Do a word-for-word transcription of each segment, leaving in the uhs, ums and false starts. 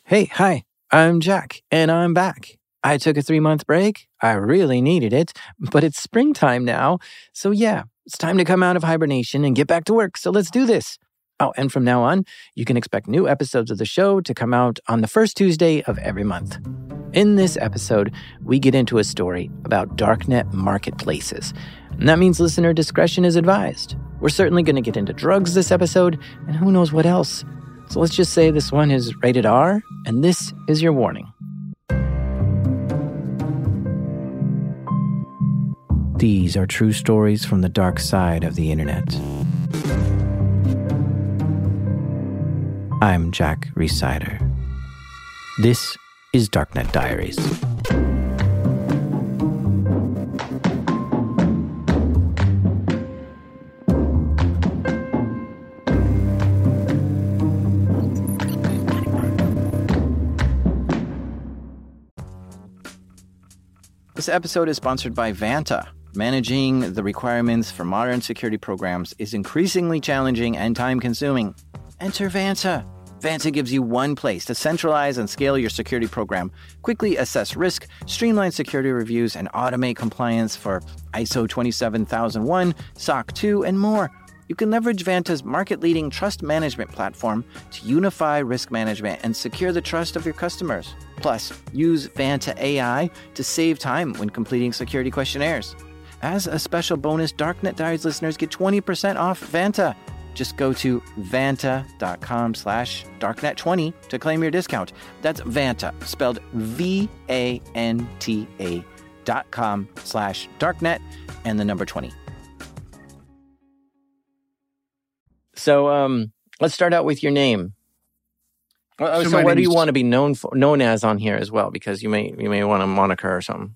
Hey, hi, I'm Jack, and I'm back. I took a three-month break. I really needed it, but it's springtime now. So yeah, it's time to come out of hibernation and get back to work. So let's do this. Oh, and from now on, you can expect new episodes of the show to come out on the first Tuesday of every month. In this episode, we get into a story about darknet marketplaces. And that means listener discretion is advised. We're certainly going to get into drugs this episode, and who knows what else. So let's just say this one is rated R, and this is your warning. These are true stories from the dark side of the internet. I'm Jack Rhysider. This is Darknet Diaries. This episode is sponsored by Vanta. Managing the requirements for modern security programs is increasingly challenging and time-consuming. Enter Vanta. Vanta gives you one place to centralize and scale your security program, quickly assess risk, streamline security reviews, and automate compliance for I S O twenty-seven thousand one, S O C two, and more. You can leverage Vanta's market-leading trust management platform to unify risk management and secure the trust of your customers. Plus, use Vanta A I to save time when completing security questionnaires. As a special bonus, Darknet Diaries listeners get twenty percent off Vanta. Just go to vanta.com slash darknet20 to claim your discount. That's Vanta, spelled V A N T A dot com slash darknet and the number twenty. So um, let's start out with your name. Uh, so, so what do you want to be known for, known as on here as well? Because you may you may want a moniker or something.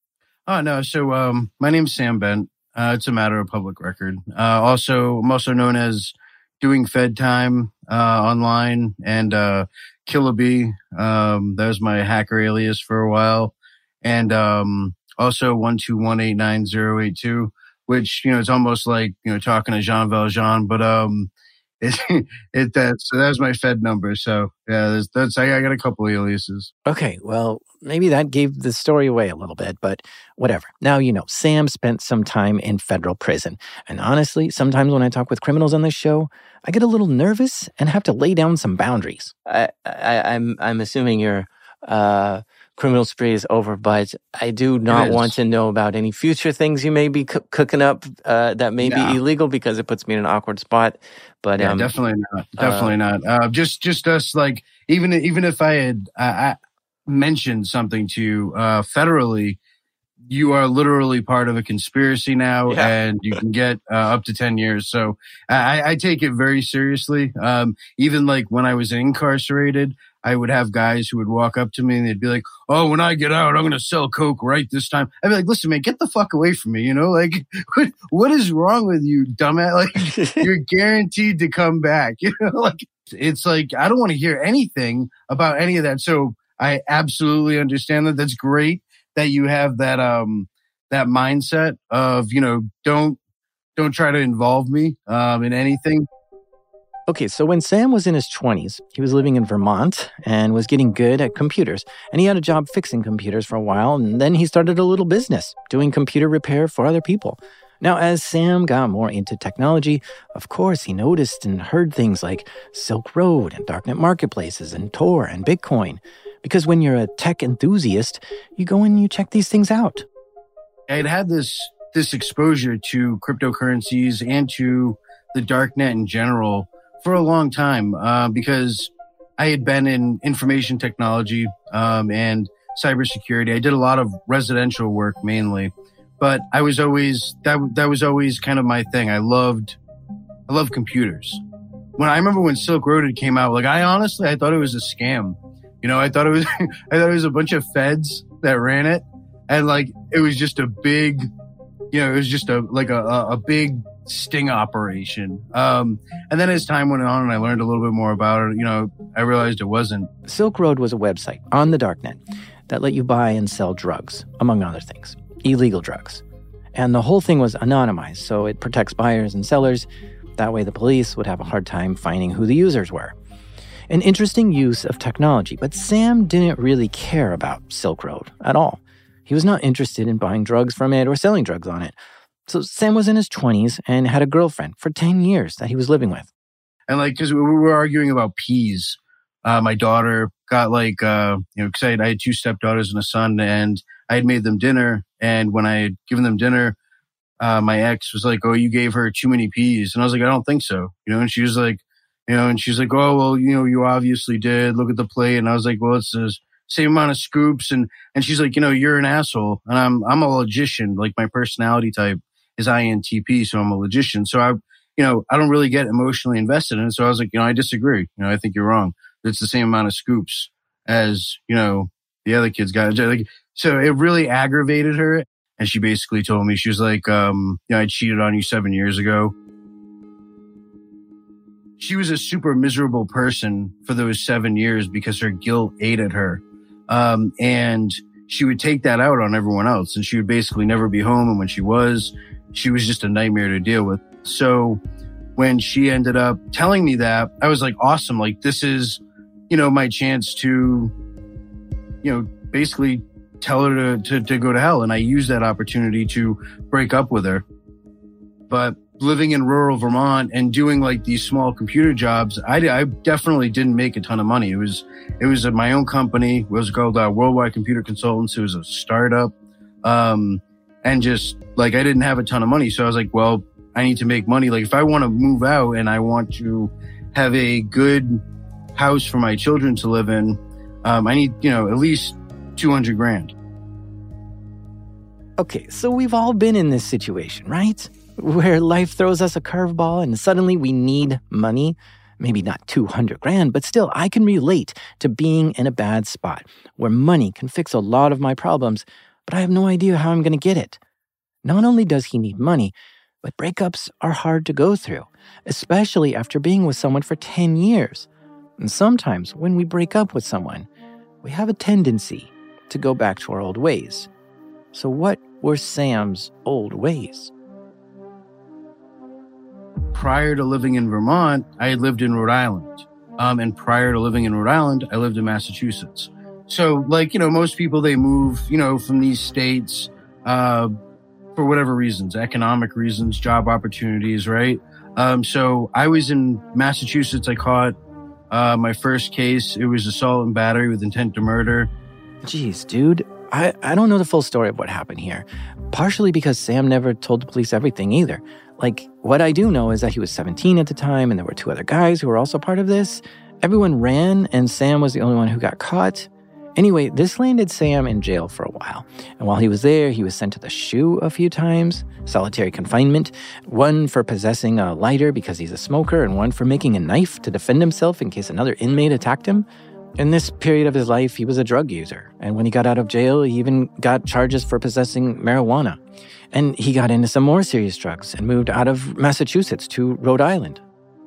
Oh no, so um, my name's Sam Bent. Uh, it's a matter of public record. Uh, also, I'm also known as Doing Fed Time uh, online and uh, Killer Bee. Um, that was my hacker alias for a while, and um, also one two one eight nine zero eight two, which you know it's almost like you know talking to Jean Valjean, but um. It, it that so that was my Fed number. So yeah, that's, that's I, I got a couple of aliases. Okay, well maybe that gave the story away a little bit, but whatever. Now you know Sam spent some time in federal prison, and honestly, sometimes when I talk with criminals on this show, I get a little nervous and have to lay down some boundaries. I, I I'm I'm assuming your uh, criminal spree is over, but I do not want to know about any future things you may be co- cooking up uh, that may no. be illegal because it puts me in an awkward spot. But yeah, um, definitely not. Definitely uh, not. Uh, just, just us. Like even, even if I had uh, I mentioned something to you uh, federally, you are literally part of a conspiracy now, yeah. and you can get uh, up to ten years. So I, I take it very seriously. Um, even like when I was incarcerated, I would have guys who would walk up to me and they'd be like, "Oh, when I get out, I'm going to sell coke right this time." I'd be like, "Listen, man, get the fuck away from me." You know, like, what, what is wrong with you, dumbass? Like, you're guaranteed to come back. You know, like, it's like, I don't want to hear anything about any of that. So I absolutely understand that. That's great that you have that, um, that mindset of, you know, don't, don't try to involve me, um, in anything. Okay, so when Sam was in his twenties, he was living in Vermont and was getting good at computers. And he had a job fixing computers for a while, and then he started a little business doing computer repair for other people. Now, as Sam got more into technology, of course, he noticed and heard things like Silk Road and darknet marketplaces and Tor and Bitcoin. Because when you're a tech enthusiast, you go and you check these things out. I had had this, this exposure to cryptocurrencies and to the darknet in general for a long time, uh, because I had been in information technology um, and cybersecurity. I did a lot of residential work mainly, but I was always that that was always kind of my thing. I loved I loved computers. When I remember when Silk Road had came out, like I honestly I thought it was a scam. You know, I thought it was I thought it was a bunch of feds that ran it, and like it was just a big, you know, it was just a like a a big sting operation. Um, and then as time went on and I learned a little bit more about it, you know, I realized it wasn't. Silk Road was a website on the darknet that let you buy and sell drugs, among other things, illegal drugs. And the whole thing was anonymized, so it protects buyers and sellers. That way the police would have a hard time finding who the users were. An interesting use of technology, but Sam didn't really care about Silk Road at all. He was not interested in buying drugs from it or selling drugs on it. So Sam was in his twenties and had a girlfriend for ten years that he was living with. And like, because we were arguing about peas. Uh, my daughter got like, uh, you know, because I, I had two stepdaughters and a son, and I had made them dinner. And when I had given them dinner, uh, my ex was like, "Oh, you gave her too many peas." And I was like, "I don't think so." You know, and she was like, you know, and she's like, "Oh, well, you know, you obviously did. Look at the plate." And I was like, "Well, it's the same amount of scoops." And, and she's like, "You know, you're an asshole." And I'm, I'm a logician. Like my personality type is I N T P. So I'm a logician. So I, you know, I don't really get emotionally invested in it. So I was like, you know, I disagree. You know, I think you're wrong. It's the same amount of scoops as, you know, the other kids got. Like, so it really aggravated her. And she basically told me, she was like, um, you know, I cheated on you seven years ago. She was a super miserable person for those seven years because her guilt ate at her. Um, and she would take that out on everyone else. And she would basically never be home. And when she was, she was just a nightmare to deal with. So when she ended up telling me that, I was like, awesome. Like, this is, you know, my chance to, you know, basically tell her to, to, to go to hell. And I used that opportunity to break up with her. But living in rural Vermont and doing like these small computer jobs, I, I definitely didn't make a ton of money. It was, it was my own company. It was called uh, Worldwide Computer Consultants. It was a startup. Um, and just like, I didn't have a ton of money. So I was like, well, I need to make money. Like if I want to move out and I want to have a good house for my children to live in, um, I need, you know, at least two hundred grand. Okay, so we've all been in this situation, right? Where life throws us a curveball and suddenly we need money. Maybe not two hundred grand, but still, I can relate to being in a bad spot where money can fix a lot of my problems, but I have no idea how I'm going to get it. Not only does he need money, but breakups are hard to go through, especially after being with someone for ten years. And sometimes when we break up with someone, we have a tendency to go back to our old ways. So what were Sam's old ways? Prior to living in Vermont, I had lived in Rhode Island. Um, and prior to living in Rhode Island, I lived in Massachusetts. So like, you know, most people, they move, you know, from these states, uh, for whatever reasons, economic reasons, job opportunities, right? Um, so I was in Massachusetts. I caught, uh, my first case. It was assault and battery with intent to murder. Jeez, dude. I, I don't know the full story of what happened here. Partially because Sam never told the police everything either. Like, what I do know is that he was seventeen at the time, and there were two other guys who were also part of this. Everyone ran, and Sam was the only one who got caught. Anyway, this landed Sam in jail for a while. And while he was there, he was sent to the SHU a few times, solitary confinement, one for possessing a lighter because he's a smoker, and one for making a knife to defend himself in case another inmate attacked him. In this period of his life, he was a drug user. And when he got out of jail, he even got charges for possessing marijuana. And he got into some more serious drugs and moved out of Massachusetts to Rhode Island.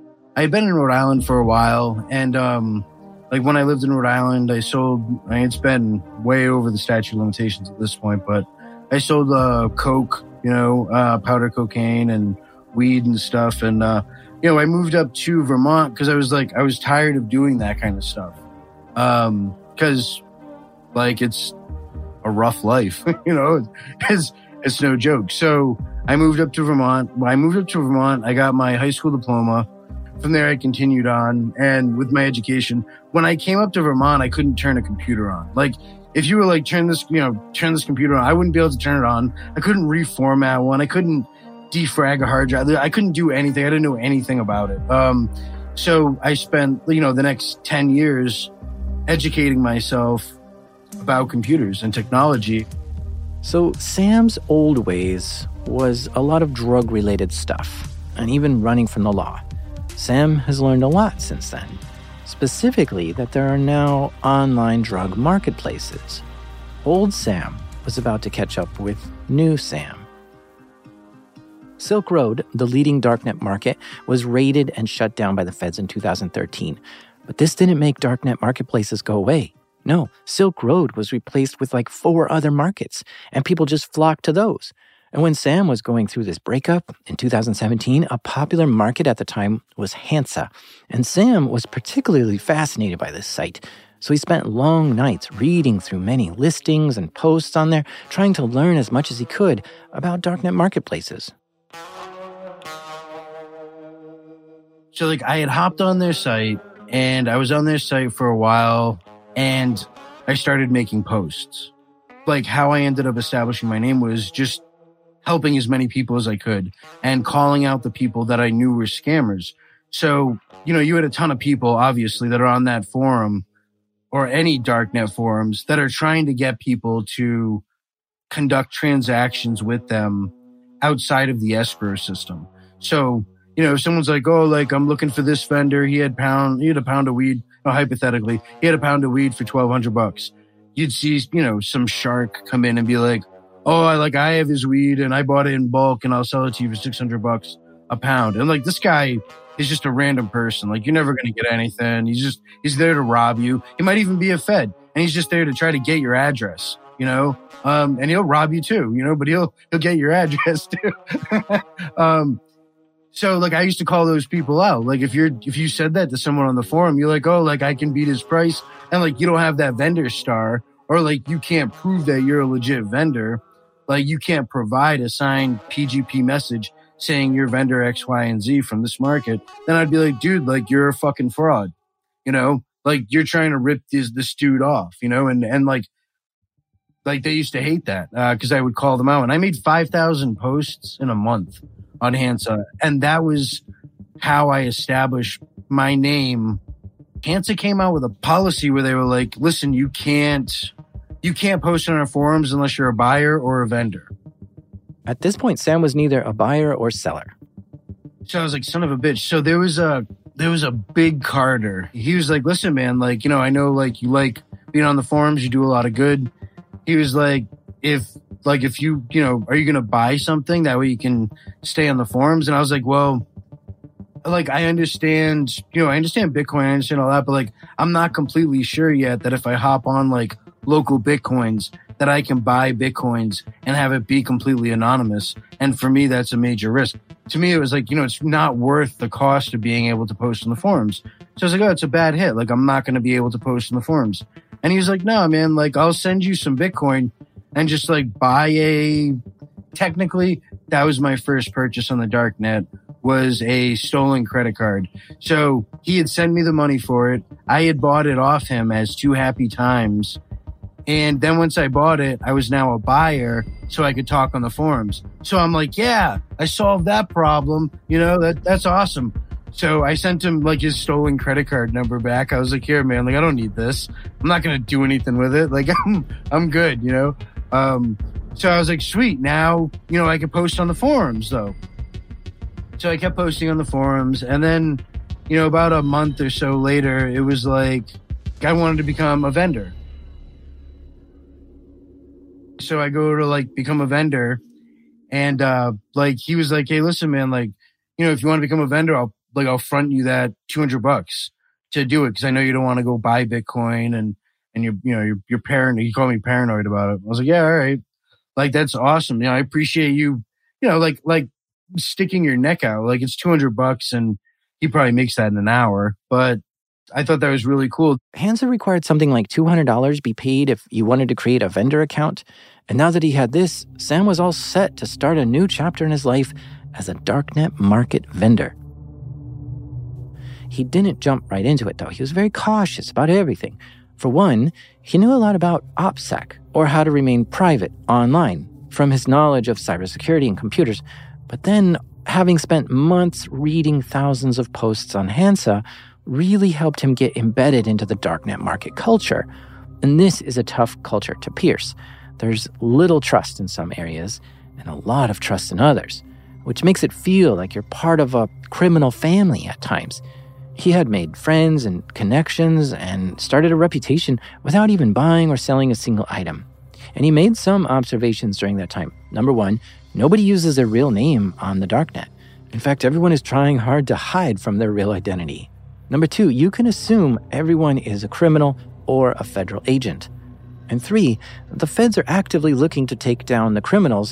I had been in Rhode Island for a while. And um, like when I lived in Rhode Island, I sold, I mean, it's been way over the statute of limitations at this point, but I sold uh, coke, you know, uh, powder cocaine and weed and stuff. And, uh, you know, I moved up to Vermont because I was like, I was tired of doing that kind of stuff. Um, cause like it's a rough life, you know, it's, it's no joke. So I moved up to Vermont. When I moved up to Vermont, I got my high school diploma. From there, I continued on and with my education. When I came up to Vermont, I couldn't turn a computer on. Like if you were like, turn this, you know, turn this computer on, I wouldn't be able to turn it on. I couldn't reformat one. I couldn't defrag a hard drive. I couldn't do anything. I didn't know anything about it. Um, so I spent, you know, the next ten years educating myself about computers and technology. So Sam's old ways was a lot of drug-related stuff, and even running from the law. Sam has learned a lot since then, specifically that there are now online drug marketplaces. Old Sam was about to catch up with new Sam. Silk Road, the leading darknet market, was raided and shut down by the feds in two thousand thirteen. But this didn't make darknet marketplaces go away. No, Silk Road was replaced with like four other markets, and people just flocked to those. And when Sam was going through this breakup in two thousand seventeen, a popular market at the time was Hansa. And Sam was particularly fascinated by this site. So he spent long nights reading through many listings and posts on there, trying to learn as much as he could about darknet marketplaces. So like I had hopped on their site and I was on their site for a while and I started making posts. Like how I ended up establishing my name was just helping as many people as I could and calling out the people that I knew were scammers. So, you know, you had a ton of people, obviously, that are on that forum or any darknet forums that are trying to get people to conduct transactions with them outside of the escrow system. So, you know, if someone's like, oh, like I'm looking for this vendor, he had pound, he had a pound of weed, no, hypothetically, he had a pound of weed for twelve hundred bucks. You'd see, you know, some shark come in and be like, oh, I like I have his weed and I bought it in bulk and I'll sell it to you for six hundred bucks a pound. And like this guy is just a random person. Like you're never going to get anything. He's just, he's there to rob you. He might even be a Fed and he's just there to try to get your address, you know? Um, and he'll rob you too, you know, but he'll, he'll get your address too. um, so like I used to call those people out. Like if you're, if you said that to someone on the forum, you're like, oh, like I can beat his price. And like, you don't have that vendor star or like you can't prove that you're a legit vendor. Like you can't provide a signed P G P message saying you're vendor X, Y, and Z from this market, then I'd be like, dude, like you're a fucking fraud, you know, like you're trying to rip this, this dude off, you know, and, and like, like they used to hate that, uh, cause I would call them out and I made five thousand posts in a month on Hansa. And that was how I established my name. Hansa came out with a policy where they were like, listen, you can't, you can't post on our forums unless you're a buyer or a vendor. At this point, Sam was neither a buyer or seller. So I was like, son of a bitch. So there was a, there was a big Carter. He was like, listen, man, like, you know, I know like you like being on the forums, you do a lot of good. He was like, if, like, if you, you know, are you going to buy something that way you can stay on the forums? And I was like, well, like, I understand, you know, I understand Bitcoin, I understand all that, but like, I'm not completely sure yet that if I hop on like local Bitcoins, that I can buy Bitcoins and have it be completely anonymous. And for me, that's a major risk. To me, it was like, you know, it's not worth the cost of being able to post on the forums. So I was like, oh, it's a bad hit. Like, I'm not going to be able to post on the forums. And he was like, no, man, like, I'll send you some Bitcoin and just like buy a, technically, that was my first purchase on the darknet, was a stolen credit card. So he had sent me the money for it. I had bought it off him as two happy times. And then once I bought it, I was now a buyer so I could talk on the forums. So I'm like, yeah, I solved that problem. You know, that that's awesome. So I sent him like his stolen credit card number back. I was like, here, man, like, I don't need this. I'm not going to do anything with it. Like, I'm, I'm good, you know? Um, so I was like, sweet. Now, you know, I can post on the forums though. So I kept posting on the forums. And then, you know, about a month or so later, it was like, I wanted to become a vendor. So I go to like become a vendor and, uh, like he was like, hey, listen, man, like, you know, if you want to become a vendor, I'll like, I'll front you that two hundred bucks to do it. Cause I know you don't want to go buy Bitcoin and, and you're, you know, you're, you're paranoid. You call me paranoid about it. I was like, yeah, all right. Like, that's awesome. You know, I appreciate you, you know, like, like sticking your neck out. Like it's two hundred bucks and he probably makes that in an hour, but I thought that was really cool. Hansa required something like two hundred dollars be paid if you wanted to create a vendor account. And now that he had this, Sam was all set to start a new chapter in his life as a darknet market vendor. He didn't jump right into it, though. He was very cautious about everything. For one, he knew a lot about OPSEC, or how to remain private online, from his knowledge of cybersecurity and computers. But then, having spent months reading thousands of posts on Hansa, really helped him get embedded into the darknet market culture. And this is a tough culture to pierce. There's little trust in some areas and a lot of trust in others, which makes it feel like you're part of a criminal family at times. He had made friends and connections and started a reputation without even buying or selling a single item. And he made some observations during that time. Number one, nobody uses their real name on the darknet. In fact, everyone is trying hard to hide from their real identity. Number two, you can assume everyone is a criminal or a federal agent. And three, the feds are actively looking to take down the criminals,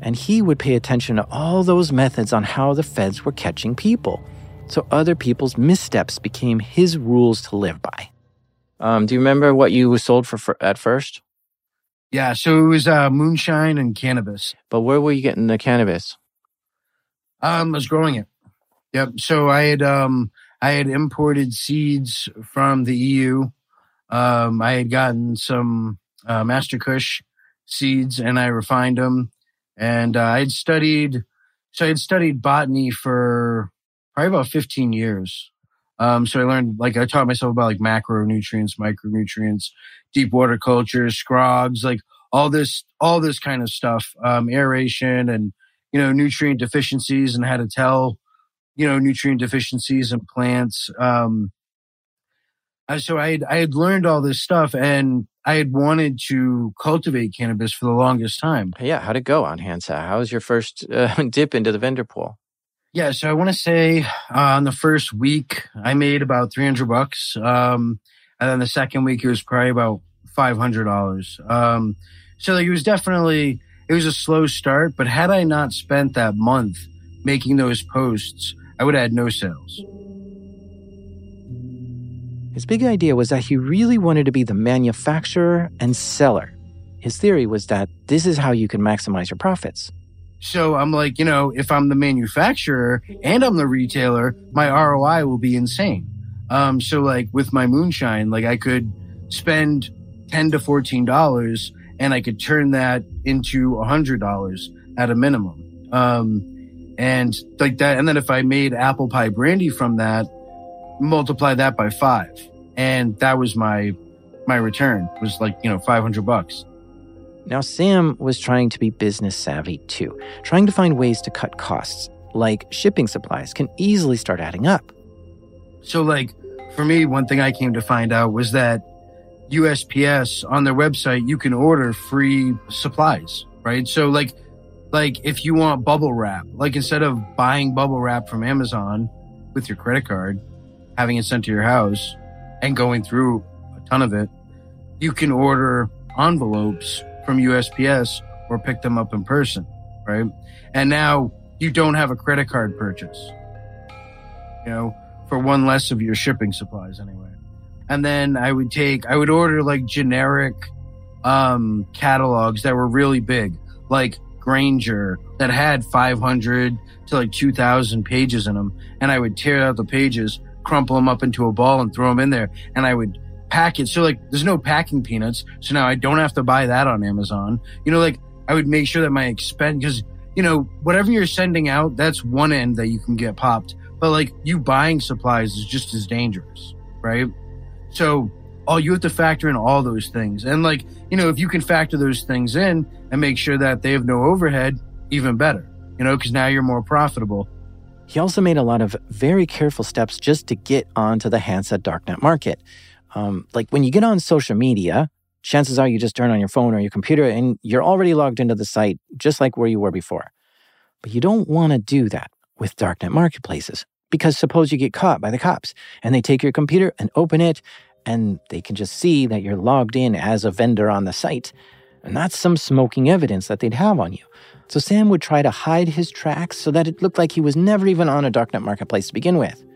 And he would pay attention to all those methods on how the feds were catching people. So other people's missteps became his rules to live by. Um, do you remember what you sold for, for at first? Yeah, so it was uh, moonshine and cannabis. But where were you getting the cannabis? Um, I was growing it. Yep. So I had um, I had imported seeds from the E U. Um, I had gotten some uh, Master Kush seeds, and I refined them. And uh, I had studied, so I had studied botany for probably about fifteen years. Um, so I learned, like, I taught myself about like macronutrients, micronutrients, deep water cultures, scrogs, like all this, all this kind of stuff, um, aeration and, you know, nutrient deficiencies and how to tell, you know, nutrient deficiencies in plants. Um, so I had, I had learned all this stuff, and I had wanted to cultivate cannabis for the longest time. Yeah. How'd it go on Hansa? How was your first uh, dip into the vendor pool? Yeah, so I want to say uh, on the first week, I made about three hundred bucks. Um, and then the second week, it was probably about five hundred dollars. Um, so like, it was definitely, it was a slow start, but had I not spent that month making those posts, I would have had no sales. His big idea was that he really wanted to be the manufacturer and seller. His theory was that this is how you can maximize your profits. So I'm like, you know, if I'm the manufacturer and I'm the retailer, my R O I will be insane. Um, so like with my moonshine, like I could spend ten to fourteen dollars and I could turn that into a hundred dollars at a minimum. Um, and like that. And then if I made apple pie brandy from that, multiply that by five. And that was my, my return was like, you know, five hundred bucks. Now, Sam was trying to be business savvy too, trying to find ways to cut costs, like shipping supplies can easily start adding up. So like for me, one thing I came to find out was that U S P S on their website, you can order free supplies, right? So like, like if you want bubble wrap, like instead of buying bubble wrap from Amazon with your credit card, having it sent to your house and going through a ton of it, you can order envelopes from U S P S or pick them up in person, right? And now you don't have a credit card purchase, you know, for one less of your shipping supplies anyway. And then I would take, I would order like generic um, catalogs that were really big, like Granger, that had five hundred to like two thousand pages in them. And I would tear out the pages, crumple them up into a ball and throw them in there. And I would pack it. So like there's no packing peanuts. So now I don't have to buy that on Amazon. You know, like I would make sure that my expense, because, you know, whatever you're sending out, that's one end that you can get popped. But like you buying supplies is just as dangerous, right? So all you have to factor in all those things. And like, you know, if you can factor those things in and make sure that they have no overhead, even better, you know, because now you're more profitable. He also made a lot of very careful steps just to get onto the Hansa darknet market. Um, like when you get on social media, chances are you just turn on your phone or your computer and you're already logged into the site just like where you were before. But you don't want to do that with darknet marketplaces, because suppose you get caught by the cops and they take your computer and open it and they can just see that you're logged in as a vendor on the site. And that's some smoking evidence that they'd have on you. So Sam would try to hide his tracks so that it looked like he was never even on a darknet marketplace to begin with.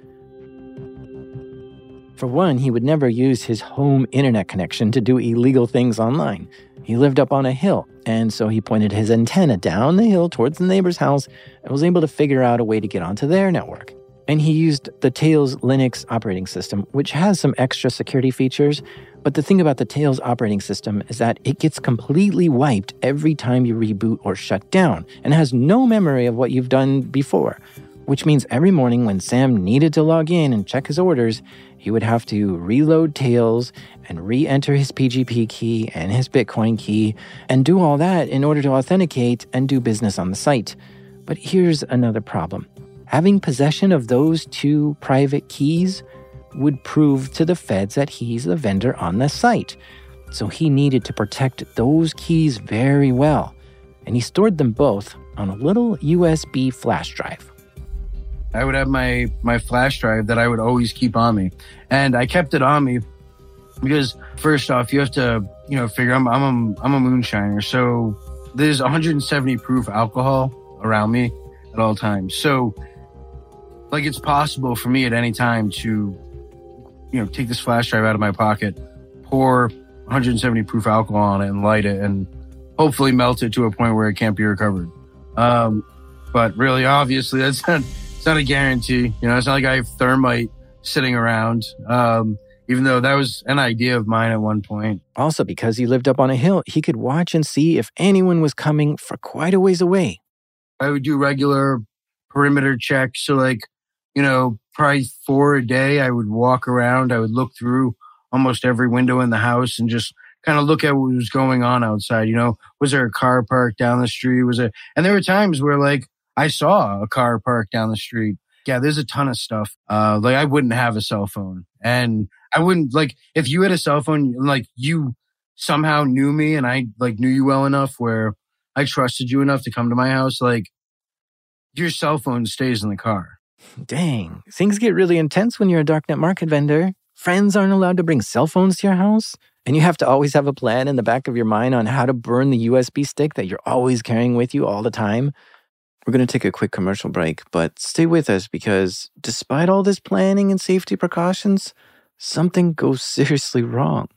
For one, he would never use his home internet connection to do illegal things online. He lived up on a hill, and so he pointed his antenna down the hill towards the neighbor's house and was able to figure out a way to get onto their network. And he used the Tails Linux operating system, which has some extra security features. But the thing about the Tails operating system is that it gets completely wiped every time you reboot or shut down and has no memory of what you've done before, which means every morning when Sam needed to log in and check his orders, he would have to reload Tails and re-enter his P G P key and his Bitcoin key and do all that in order to authenticate and do business on the site. But here's another problem. Having possession of those two private keys would prove to the feds that he's the vendor on the site. So he needed to protect those keys very well. And he stored them both on a little U S B flash drive. I would have my, my flash drive that I would always keep on me. And I kept it on me because first off, you have to, you know, figure I'm, I'm a, I'm a moonshiner. So there's one hundred seventy proof alcohol around me at all times. So, like, it's possible for me at any time to, you know, take this flash drive out of my pocket, pour one hundred seventy proof alcohol on it and light it and hopefully melt it to a point where it can't be recovered. Um, but really, obviously, that's not, it's not a guarantee. You know, it's not like I have thermite sitting around, um, even though that was an idea of mine at one point. Also, because he lived up on a hill, he could watch and see if anyone was coming for quite a ways away. I would do regular perimeter checks. So, like, you know, probably four a day, I would walk around. I would look through almost every window in the house and just kind of look at what was going on outside. You know, was there a car parked down the street? Was it? And there were times where, like, I saw a car parked down the street. Yeah, there's a ton of stuff. Uh, like, I wouldn't have a cell phone. And I wouldn't, like, if you had a cell phone, like, you somehow knew me and I, like, knew you well enough where I trusted you enough to come to my house, like, your cell phone stays in the car. Dang, things get really intense when you're a darknet market vendor. Friends aren't allowed to bring cell phones to your house, and you have to always have a plan in the back of your mind on how to burn the U S B stick that you're always carrying with you all the time. We're going to take a quick commercial break, but stay with us because despite all this planning and safety precautions, something goes seriously wrong.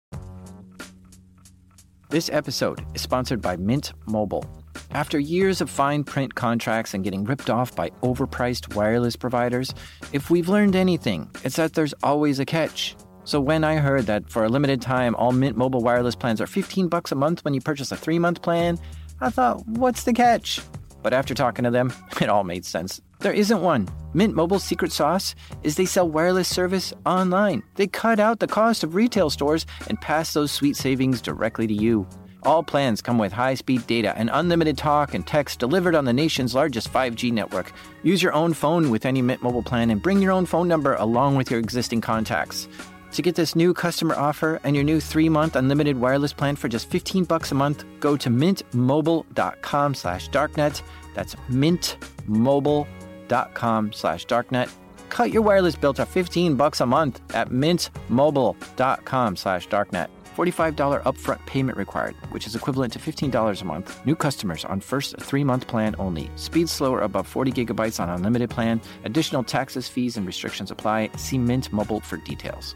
This episode is sponsored by Mint Mobile. After years of fine print contracts and getting ripped off by overpriced wireless providers, if we've learned anything, it's that there's always a catch. So when I heard that for a limited time, all Mint Mobile wireless plans are fifteen bucks a month when you purchase a three-month plan, I thought, what's the catch? But after talking to them, it all made sense. There isn't one. Mint Mobile's secret sauce is they sell wireless service online. They cut out the cost of retail stores and pass those sweet savings directly to you. All plans come with high-speed data and unlimited talk and text delivered on the nation's largest five G network. Use your own phone with any Mint Mobile plan and bring your own phone number along with your existing contacts. To get this new customer offer and your new three-month unlimited wireless plan for just fifteen bucks a month, go to mintmobile.com slash darknet. That's mintmobile.com slash darknet. Cut your wireless bill to fifteen bucks a month at mintmobile.com slash darknet. forty-five dollars upfront payment required, which is equivalent to fifteen dollars a month. New customers on first three-month plan only. Speed slower above forty gigabytes on unlimited plan. Additional taxes, fees, and restrictions apply. See Mint Mobile for details.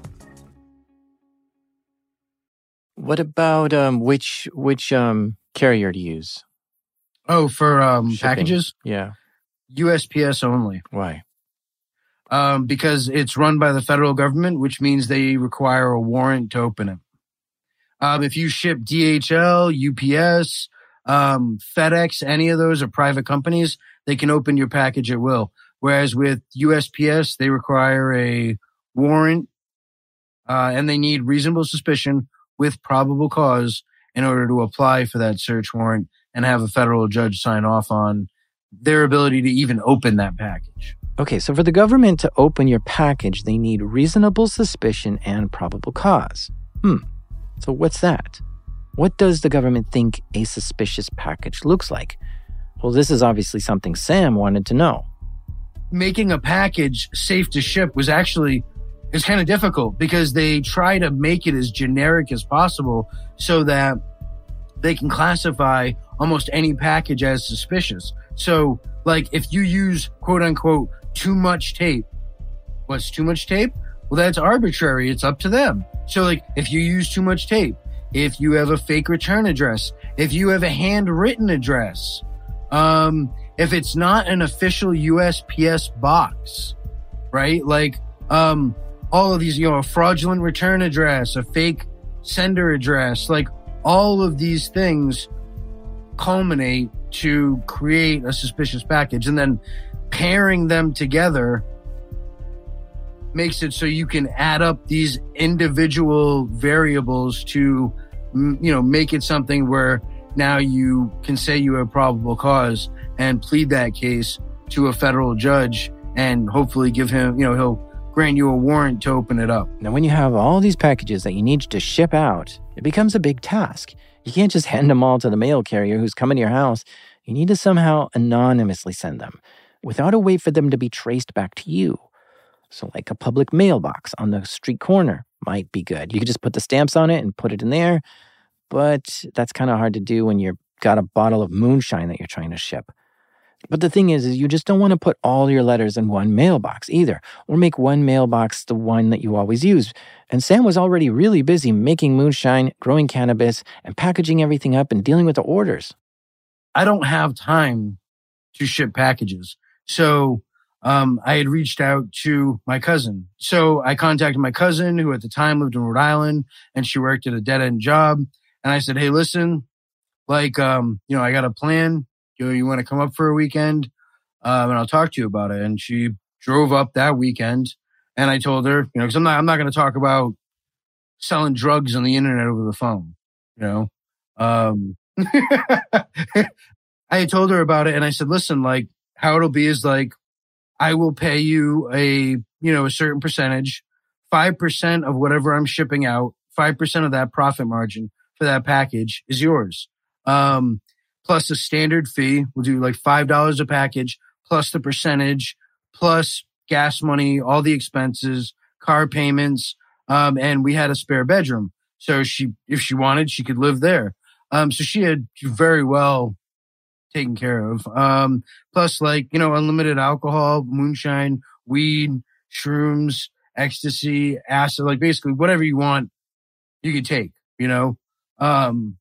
What about um, which which um, carrier to use? Oh, for um, packages? Yeah. U S P S only. Why? Um, because it's run by the federal government, which means they require a warrant to open it. Um, if you ship D H L, U P S, um, FedEx, any of those are private companies, they can open your package at will. Whereas with U S P S, they require a warrant, uh, and they need reasonable suspicion with probable cause in order to apply for that search warrant and have a federal judge sign off on their ability to even open that package. Okay, so for the government to open your package, they need reasonable suspicion and probable cause. Hmm, so what's that? What does the government think a suspicious package looks like? Well, this is obviously something Sam wanted to know. Making a package safe to ship was actually, it's kind of difficult because they try to make it as generic as possible so that they can classify almost any package as suspicious. So, like, if you use, quote unquote, too much tape. What's too much tape? Well, that's arbitrary. It's up to them. So, like, if you use too much tape, if you have a fake return address, if you have a handwritten address, um, if it's not an official U S P S box, right? Like, um, all of these, you know, a fraudulent return address, a fake sender address, like all of these things culminate to create a suspicious package. And then pairing them together makes it so you can add up these individual variables to, you know, make it something where now you can say you have probable cause and plead that case to a federal judge and hopefully give him, you know, he'll grant you a warrant to open it up. Now, when you have all these packages that you need to ship out, it becomes a big task. You can't just hand them all to the mail carrier who's coming to your house. You need to somehow anonymously send them without a way for them to be traced back to you. So like a public mailbox on the street corner might be good. You could just put the stamps on it and put it in there. but that's kind of hard to do when you've got a bottle of moonshine that you're trying to ship. But the thing is, is you just don't want to put all your letters in one mailbox either, or make one mailbox the one that you always use. And Sam was already really busy making moonshine, growing cannabis, and packaging everything up and dealing with the orders. I don't have time to ship packages. So um, I had reached out to my cousin. So I contacted my cousin, who at the time lived in Rhode Island, and she worked at a dead-end job. And I said, hey, listen, like, um, you know, I got a plan. You, you want to come up for a weekend? Um, and I'll talk to you about it. And she drove up that weekend. And I told her, you know, because I'm not, I'm not going to talk about selling drugs on the internet over the phone, you know. Um, I had told her about it, and I said, listen, like, how it'll be is like, I will pay you a, you know, a certain percentage, five percent of whatever I'm shipping out, five percent of that profit margin for that package is yours. Um, plus a standard fee. We'll do like five dollars a package, plus the percentage, plus gas money, all the expenses, car payments. Um, and we had a spare bedroom. So she, if she wanted, she could live there. Um, so she had very well taken care of. Um, plus like, you know, unlimited alcohol, moonshine, weed, shrooms, ecstasy, acid, like basically whatever you want, you could take, you know? Um,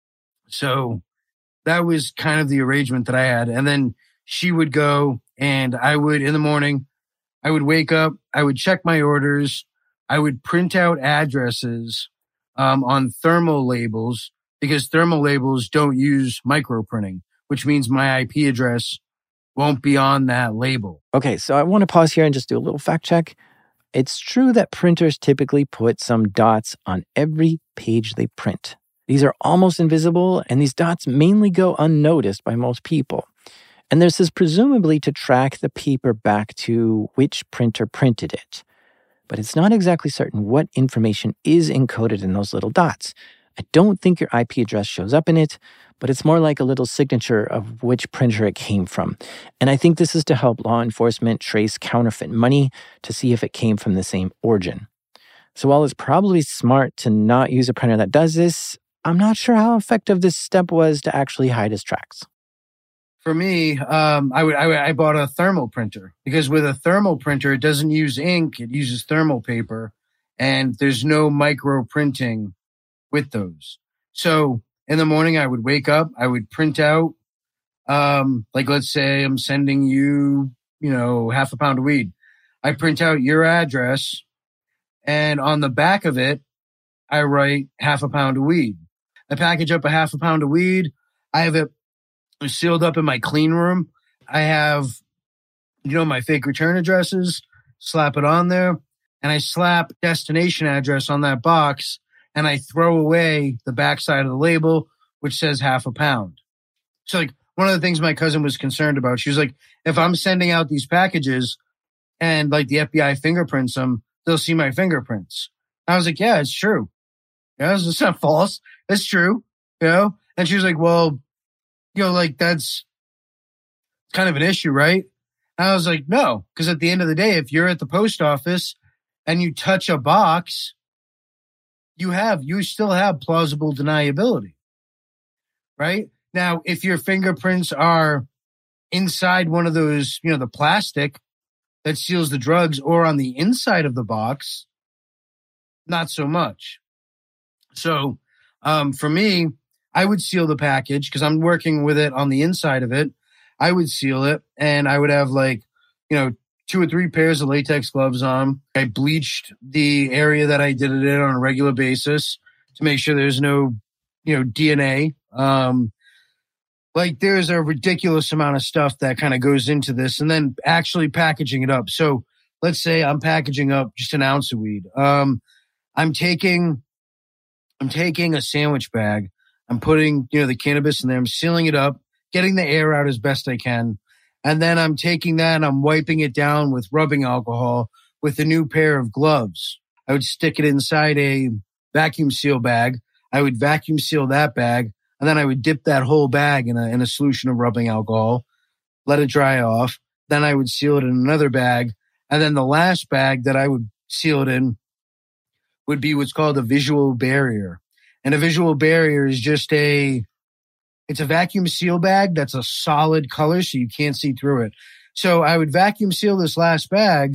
so that was kind of the arrangement that I had. And then she would go and I would, in the morning, I would wake up, I would check my orders, I would print out addresses um, on thermal labels, because thermal labels don't use microprinting, which means my I P address won't be on that label. Okay, so I want to pause here and just do a little fact check. It's true that printers typically put some dots on every page they print. These are almost invisible, and these dots mainly go unnoticed by most people. And this is presumably to track the paper back to which printer printed it. But it's not exactly certain what information is encoded in those little dots. I don't think your I P address shows up in it, but it's more like a little signature of which printer it came from. And I think this is to help law enforcement trace counterfeit money to see if it came from the same origin. So while it's probably smart to not use a printer that does this, I'm not sure how effective this step was to actually hide his tracks. For me, um, I would, I, I bought a thermal printer, because with a thermal printer, it doesn't use ink, it uses thermal paper, and there's no micro printing with those. So in the morning, I would wake up, I would print out, um, like, let's say I'm sending you, you know, half a pound of weed. I print out your address, and on the back of it, I write half a pound of weed. I package up a half a pound of weed. I have it sealed up in my clean room. I have, you know, my fake return addresses, slap it on there, and I slap destination address on that box, and I throw away the backside of the label, which says half a pound. So, like, one of the things my cousin was concerned about, she was like, if I'm sending out these packages and, like, the F B I fingerprints them, they'll see my fingerprints. I was like, yeah, it's true. Yeah, it's not false. It's true. You know? And she was like, well, you know, like, that's kind of an issue, right? And I was like, no, because at the end of the day, if you're at the post office and you touch a box, you have, you still have plausible deniability, right? Now, if your fingerprints are inside one of those, you know, the plastic that seals the drugs, or on the inside of the box, not so much. So, um, for me, I would seal the package because I'm working with it on the inside of it. I would seal it, and I would have, like, you know, two or three pairs of latex gloves on. I bleached the area that I did it in on a regular basis to make sure there's no, you know, D N A. Um, like, there's a ridiculous amount of stuff that kind of goes into this, and then actually packaging it up. So let's say I'm packaging up just an ounce of weed. Um, I'm taking, I'm taking a sandwich bag. I'm putting, you know, the cannabis in there. I'm sealing it up, getting the air out as best I can. And then I'm taking that and I'm wiping it down with rubbing alcohol with a new pair of gloves. I would stick it inside a vacuum seal bag. I would vacuum seal that bag. And then I would dip that whole bag in a, in a solution of rubbing alcohol, let it dry off. Then I would seal it in another bag. And then the last bag that I would seal it in would be what's called a visual barrier. And a visual barrier is just a, it's a vacuum seal bag that's a solid color so you can't see through it. So I would vacuum seal this last bag,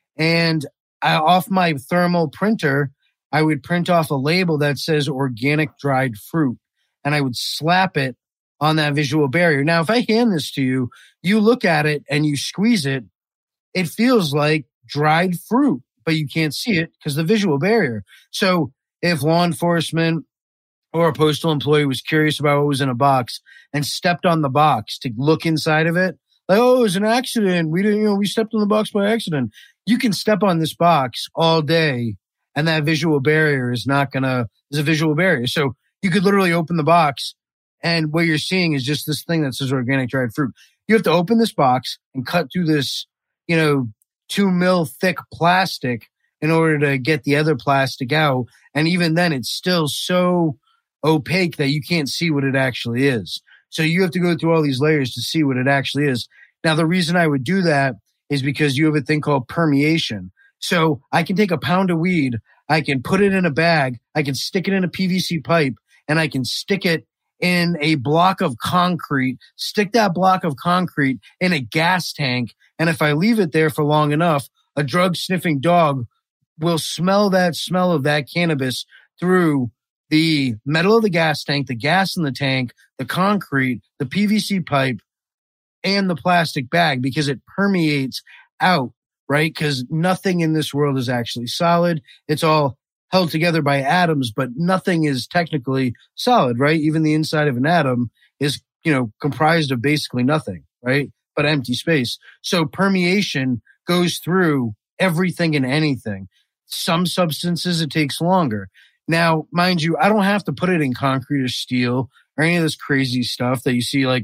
and I, off my thermal printer, I would print off a label that says organic dried fruit, and I would slap it on that visual barrier. Now, if I hand this to you, you look at it and you squeeze it, it feels like dried fruit, but you can't see it because the visual barrier. So if law enforcement or a postal employee was curious about what was in a box and stepped on the box to look inside of it, like, oh, it was an accident. We didn't, you know, we stepped on the box by accident. You can step on this box all day, and that visual barrier is not gonna, there's a visual barrier. So you could literally open the box, and what you're seeing is just this thing that says organic dried fruit. You have to open this box and cut through this, you know, two mil thick plastic in order to get the other plastic out. And even then, it's still so opaque that you can't see what it actually is. So you have to go through all these layers to see what it actually is. Now, the reason I would do that is because you have a thing called permeation. So I can take a pound of weed, I can put it in a bag, I can stick it in a P V C pipe, and I can stick it in a block of concrete, stick that block of concrete in a gas tank. And if I leave it there for long enough, a drug sniffing dog will smell that smell of that cannabis through the metal of the gas tank, the gas in the tank, the concrete, the P V C pipe, and the plastic bag, because it permeates out, right? Because nothing in this world is actually solid. It's all held together by atoms, but nothing is technically solid, right? Even the inside of an atom is, you know, comprised of basically nothing, right? But empty space. So permeation goes through everything and anything. Some substances, it takes longer. Now, mind you, I don't have to put it in concrete or steel or any of this crazy stuff that you see, like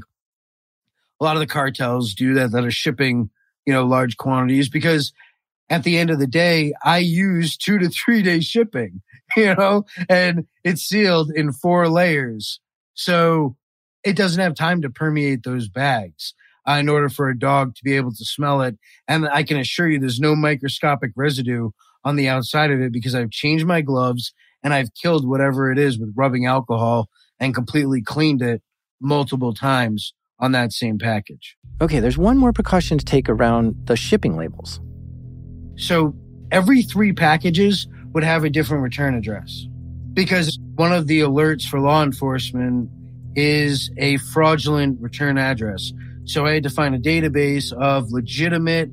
a lot of the cartels do that, that are shipping, you know, large quantities, because at the end of the day, I use two to three day shipping, you know, and it's sealed in four layers. So it doesn't have time to permeate those bags uh, in order for a dog to be able to smell it. And I can assure you there's no microscopic residue on the outside of it, because I've changed my gloves and I've killed whatever it is with rubbing alcohol and completely cleaned it multiple times on that same package. Okay, there's one more precaution to take around the shipping labels. So every three packages would have a different return address, because one of the alerts for law enforcement is a fraudulent return address. So I had to find a database of legitimate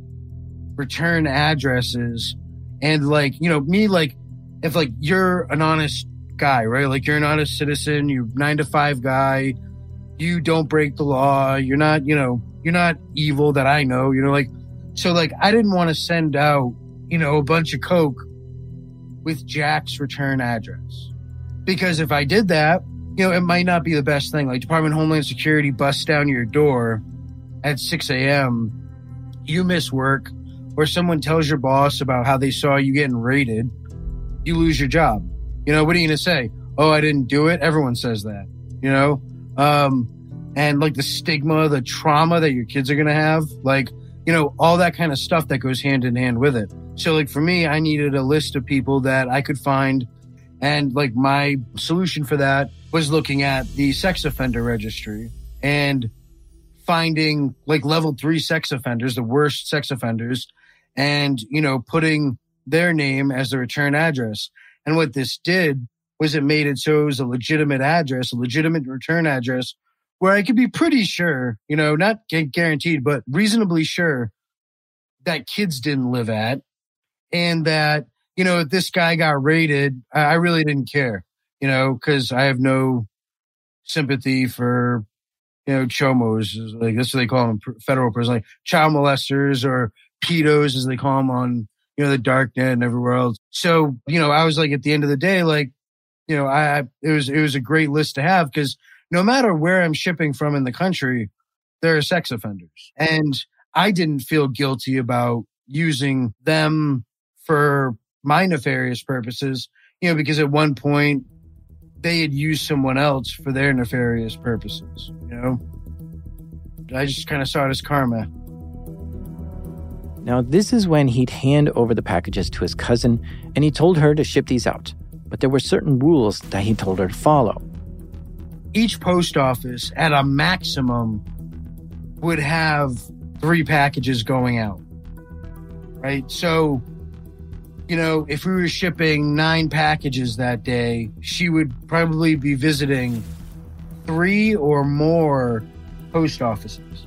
return addresses. And like, you know, me, like, if like you're an honest guy, right? Like you're an honest citizen, you're nine to five guy, you don't break the law, you're not, you know, you're not evil that I know, you know, like, so like I didn't want to send out, you know, a bunch of coke with Jack's return address, because if I did that, you know, it might not be the best thing. Like Department of Homeland Security busts down your door at six a.m., you miss work, or someone tells your boss about how they saw you getting raided, you lose your job. You know, what are you going to say? Oh, I didn't do it. Everyone says that, you know? Um, and like the stigma, the trauma that your kids are going to have, like, you know, all that kind of stuff that goes hand in hand with it. So like for me, I needed a list of people that I could find. And like my solution for that was looking at the sex offender registry and finding like level three sex offenders, the worst sex offenders, and, you know, putting their name as the return address. And what this did was it made it so it was a legitimate address, a legitimate return address, where I could be pretty sure, you know, not guaranteed, but reasonably sure that kids didn't live at, and that, you know, if this guy got raided, I really didn't care, you know, because I have no sympathy for, you know, chomos, like that's what they call them in federal prison, like child molesters or pedos, as they call them on, you know, the dark net and everywhere else. So, you know, I was like, at the end of the day, like, you know, I, it was, it was a great list to have, because no matter where I'm shipping from in the country, there are sex offenders. And I didn't feel guilty about using them for my nefarious purposes, you know, because at one point they had used someone else for their nefarious purposes, you know? I just kind of saw it as karma. Now, this is when he'd hand over the packages to his cousin, and he told her to ship these out. but there were certain rules that he told her to follow. Each post office, at a maximum, would have three packages going out, right? So, you know, if we were shipping nine packages that day, she would probably be visiting three or more post offices.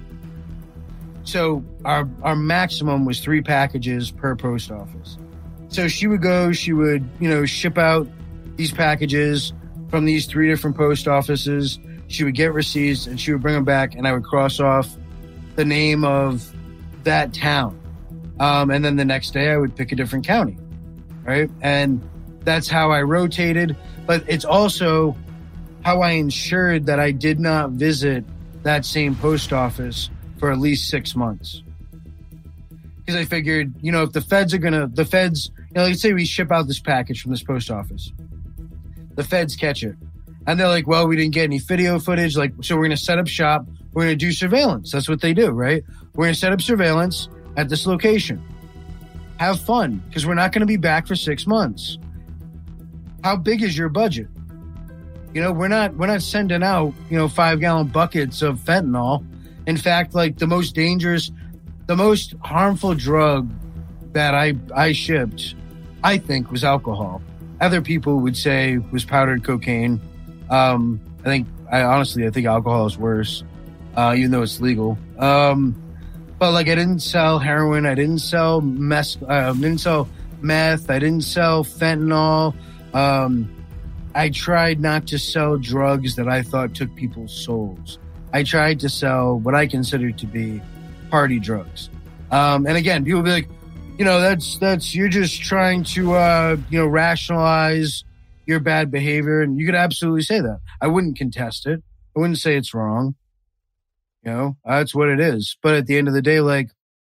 So our our maximum was three packages per post office. So she would go, she would, you know, ship out these packages from these three different post offices. She would get receipts and she would bring them back, and I would cross off the name of that town. Um, and then the next day I would pick a different county, right? And that's how I rotated. But it's also how I ensured that I did not visit that same post office for at least six months. Because I figured, you know, if the feds are going to, the feds, you know, let's say we ship out this package from this post office. The feds catch it. And they're like, well, we didn't get any video footage. Like, so we're going to set up shop. We're going to do surveillance. That's what they do, right? We're going to set up surveillance at this location. Have fun, because we're not going to be back for six months. How big is your budget? You know, we're not, we're not sending out, you know, five gallon buckets of fentanyl. In fact, like the most dangerous, the most harmful drug that I, I shipped, I think, was alcohol. Other people would say was powdered cocaine. Um, I think, I honestly, I think alcohol is worse, uh, even though it's legal. Um, but like, I didn't sell heroin. I didn't sell meth. Uh, didn't sell meth. I didn't sell fentanyl. Um, I tried not to sell drugs that I thought took people's souls. I tried to sell what I considered to be party drugs. Um, and again, people be like, you know, that's, that's, you're just trying to, uh, you know, rationalize your bad behavior. And you could absolutely say that. I wouldn't contest it. I wouldn't say it's wrong. You know, that's what it is. But at the end of the day, like,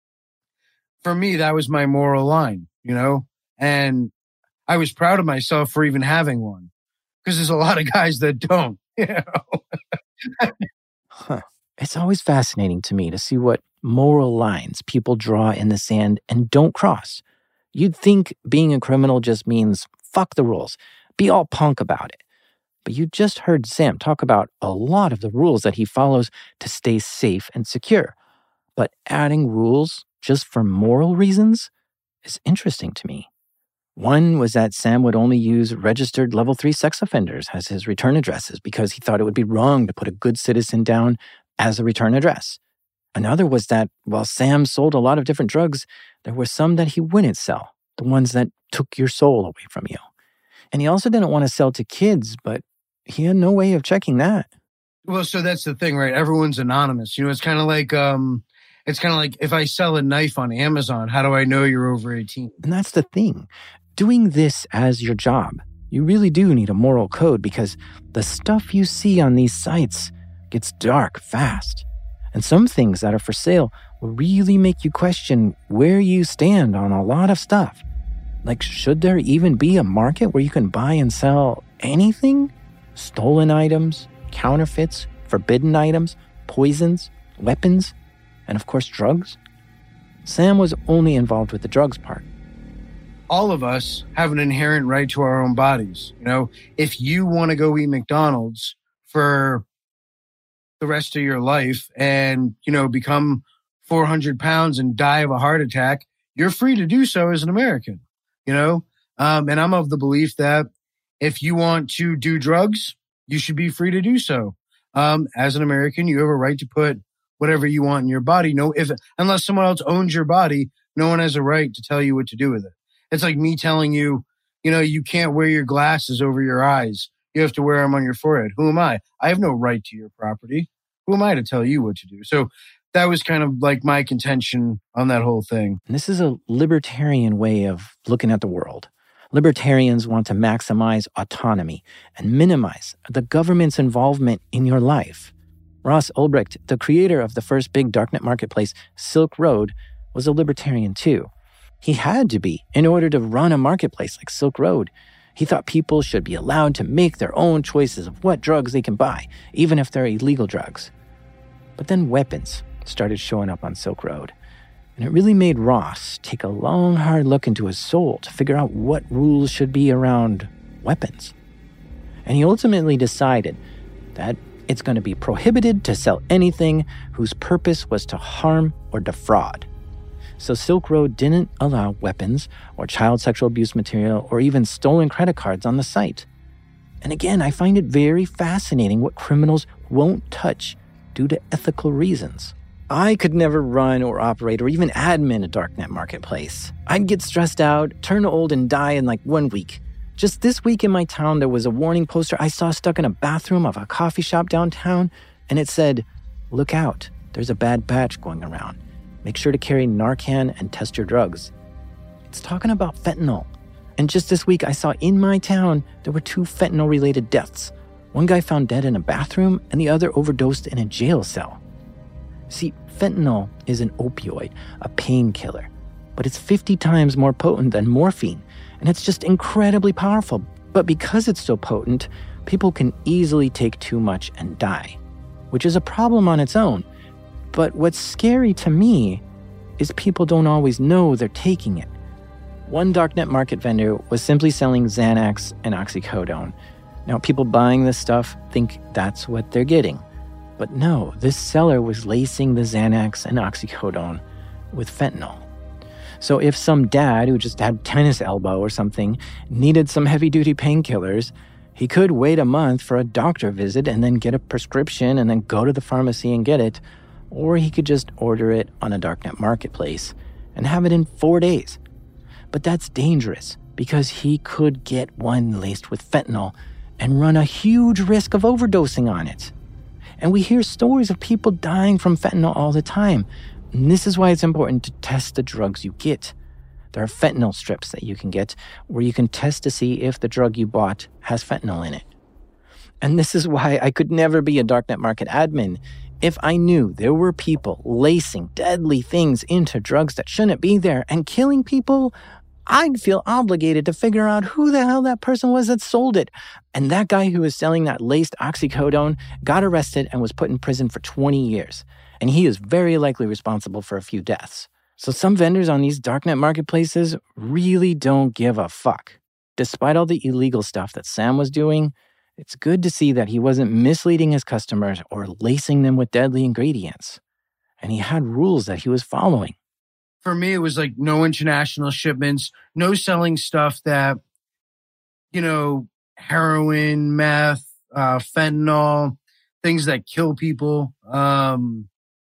for me, that was my moral line, you know, and I was proud of myself for even having one, because there's a lot of guys that don't, you know. Huh. It's always fascinating to me to see what moral lines people draw in the sand and don't cross. You'd think being a criminal just means fuck the rules, be all punk about it. But you just heard Sam talk about a lot of the rules that he follows to stay safe and secure. But adding rules just for moral reasons is interesting to me. One was that Sam would only use registered level three sex offenders as his return addresses because he thought it would be wrong to put a good citizen down as a return address. Another was that while Sam sold a lot of different drugs, there were some that he wouldn't sell, the ones that took your soul away from you. And he also didn't want to sell to kids, but he had no way of checking that. Well, so that's the thing, right? Everyone's anonymous. You know, it's kind of like, um, it's kind of like if I sell a knife on Amazon, how do I know you're over eighteen? And that's the thing. Doing this as your job, you really do need a moral code, because the stuff you see on these sites gets dark fast. And some things that are for sale will really make you question where you stand on a lot of stuff. Like, should there even be a market where you can buy and sell anything? Stolen items, counterfeits, forbidden items, poisons, weapons, and of course drugs? Sam was only involved with the drugs part. All of us have an inherent right to our own bodies. You know, if you want to go eat McDonald's for the rest of your life and, you know, become four hundred pounds and die of a heart attack, you're free to do so as an American, you know? Um, and I'm of the belief that if you want to do drugs, you should be free to do so. Um, as an American, you have a right to put whatever you want in your body. No, if, unless someone else owns your body, no one has a right to tell you what to do with it. It's like me telling you, you know, you can't wear your glasses over your eyes. You have to wear them on your forehead. Who am I? I have no right to your property. Who am I to tell you what to do? So that was kind of like my contention on that whole thing. And this is a libertarian way of looking at the world. Libertarians want to maximize autonomy and minimize the government's involvement in your life. Ross Ulbricht, the creator of the first big darknet marketplace, Silk Road, was a libertarian too. He had to be in order to run a marketplace like Silk Road. He thought people should be allowed to make their own choices of what drugs they can buy, even if they're illegal drugs. But then weapons started showing up on Silk Road. And it really made Ross take a long, hard look into his soul to figure out what rules should be around weapons. And he ultimately decided that it's going to be prohibited to sell anything whose purpose was to harm or defraud. So Silk Road didn't allow weapons or child sexual abuse material or even stolen credit cards on the site. And again, I find it very fascinating what criminals won't touch due to ethical reasons. I could never run or operate or even admin a darknet marketplace. I'd get stressed out, turn old, and die in like one week. Just this week in my town, there was a warning poster I saw stuck in a bathroom of a coffee shop downtown, and it said, "Look out, there's a bad batch going around. Make sure to carry Narcan and test your drugs." It's talking about fentanyl. And just this week, I saw in my town, there were two fentanyl-related deaths. One guy found dead in a bathroom, and the other overdosed in a jail cell. See, fentanyl is an opioid, a painkiller, but it's fifty times more potent than morphine, and it's just incredibly powerful. But because it's so potent, people can easily take too much and die, which is a problem on its own. But what's scary to me is people don't always know they're taking it. One darknet market vendor was simply selling Xanax and oxycodone. Now, people buying this stuff think that's what they're getting. But no, this seller was lacing the Xanax and oxycodone with fentanyl. So if some dad who just had tennis elbow or something needed some heavy-duty painkillers, he could wait a month for a doctor visit and then get a prescription and then go to the pharmacy and get it. Or he could just order it on a darknet marketplace and have it in four days. But that's dangerous because he could get one laced with fentanyl and run a huge risk of overdosing on it. And we hear stories of people dying from fentanyl all the time. And this is why it's important to test the drugs you get. There are fentanyl strips that you can get where you can test to see if the drug you bought has fentanyl in it. And this is why I could never be a darknet market admin. If I knew there were people lacing deadly things into drugs that shouldn't be there and killing people, I'd feel obligated to figure out who the hell that person was that sold it. And that guy who was selling that laced oxycodone got arrested and was put in prison for twenty years. And he is very likely responsible for a few deaths. So some vendors on these darknet marketplaces really don't give a fuck. Despite all the illegal stuff that Sam was doing, it's good to see that he wasn't misleading his customers or lacing them with deadly ingredients. And he had rules that he was following. For me, it was like no international shipments, no selling stuff that, you know, heroin, meth, uh, fentanyl, things that kill people. Um,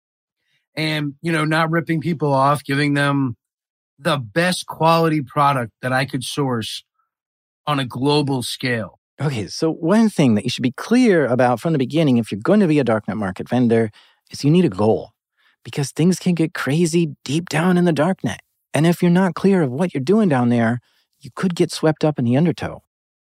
and, you know, not ripping people off, giving them the best quality product that I could source on a global scale. Okay, so one thing that you should be clear about from the beginning if you're going to be a darknet market vendor is you need a goal. Because things can get crazy deep down in the darknet. And if you're not clear of what you're doing down there, you could get swept up in the undertow.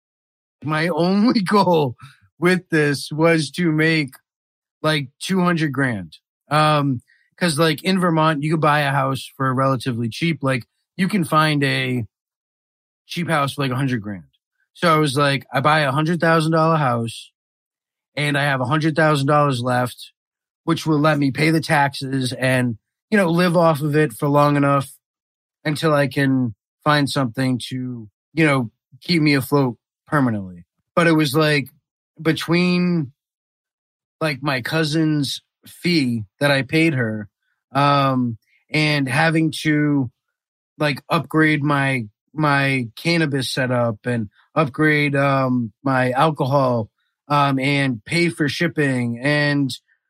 My only goal with this was to make like two hundred grand. Um, cause like in Vermont, you could buy a house for relatively cheap. Like you can find a cheap house for like a hundred grand. So I was like, I buy a hundred thousand dollar house and I have a hundred thousand dollars left, which will let me pay the taxes and, you know, live off of it for long enough until I can find something to, you know, keep me afloat permanently. But it was like between like my cousin's fee that I paid her, um, and having to like upgrade my, my cannabis setup and upgrade, um, my alcohol, um, and pay for shipping and,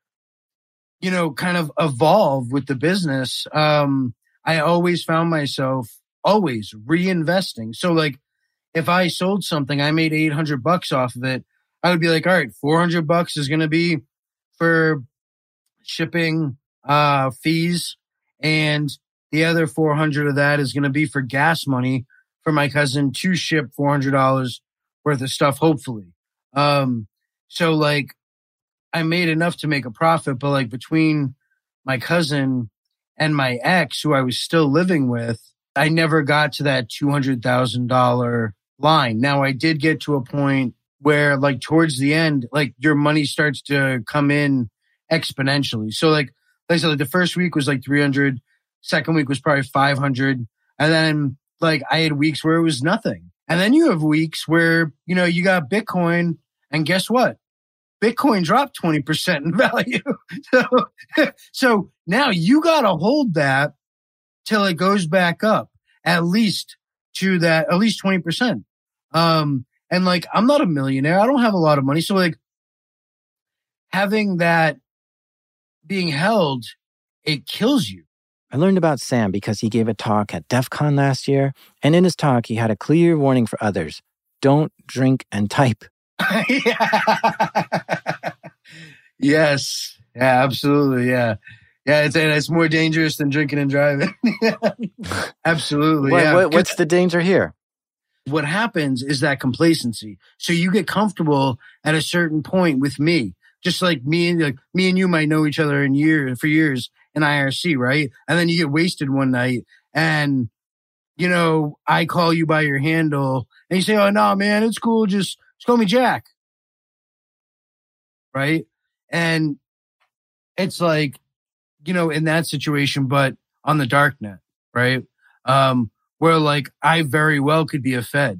you know, kind of evolve with the business. Um, I always found myself always reinvesting. So like if I sold something, I made eight hundred bucks off of it. I would be like, all right, four hundred bucks is going to be for shipping, uh, fees. And the other four hundred of that is going to be for gas money for my cousin to ship four hundred dollars worth of stuff, hopefully. Um, so like, I made enough to make a profit, but like between my cousin and my ex, who I was still living with, I never got to that two hundred thousand dollars line. Now I did get to a point where like towards the end, like your money starts to come in exponentially. So like, like I said, like the first week was like three hundred, second week was probably five hundred. And then like I had weeks where it was nothing. And then you have weeks where, you know, you got Bitcoin, and guess what? Bitcoin dropped twenty percent in value. so, so now you got to hold that till it goes back up, at least to that, at least twenty percent. Um, and like, I'm not a millionaire. I don't have a lot of money. So like having that being held, it kills you. I learned about Sam because he gave a talk at DEF CON last year. And in his talk, he had a clear warning for others. Don't drink and type. Yes. Yeah, absolutely. Yeah. Yeah, it's it's more dangerous than drinking and driving. Absolutely. What, yeah. what, what's the danger here? What happens is that complacency. So you get comfortable at a certain point with me, just like me and like me and you might know each other in year for years in I R C, right? And then you get wasted one night, and you know I call you by your handle, and you say, "Oh no, man, it's cool. Just just call me Jack," right? And it's like, you know, in that situation, but on the dark net, right? Um, where like I very well could be a Fed.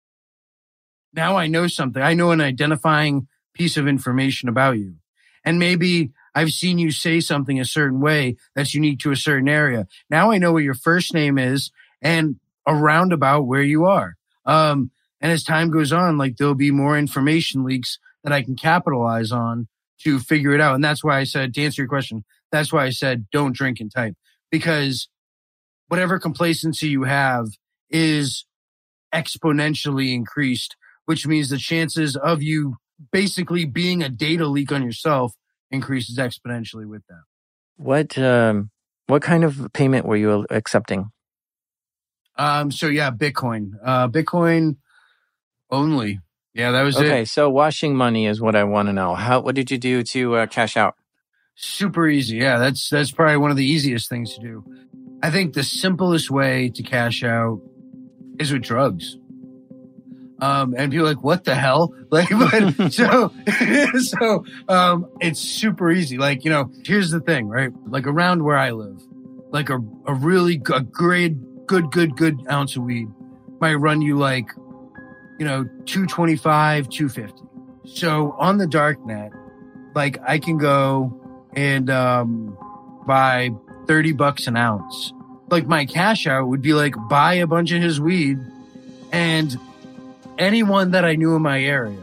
Now I know something. I know an identifying piece of information about you. And maybe I've seen you say something a certain way that's unique to a certain area. Now I know what your first name is and around about where you are. Um, and as time goes on, like there'll be more information leaks that I can capitalize on to figure it out. And that's why I said, to answer your question, that's why I said, don't drink and type, because whatever complacency you have is exponentially increased, which means the chances of you basically being a data leak on yourself increases exponentially with that. What um, what kind of payment were you accepting? Um, so yeah, Bitcoin, uh, Bitcoin only. Yeah, that was okay, it. Okay, so washing money is what I want to know. How? What did you do to uh, cash out? Super easy. Yeah, that's that's probably one of the easiest things to do. I think the simplest way to cash out is with drugs. Um, and people are like, what the hell? Like, but so, so, um, it's super easy. Like, you know, here's the thing, right? Like around where I live, like a, a really a great, good, good, good ounce of weed might run you like, you know, two twenty-five, two fifty. So on the dark net, like I can go and, um, buy thirty bucks an ounce. Like my cash out would be like buy a bunch of his weed, and anyone that I knew in my area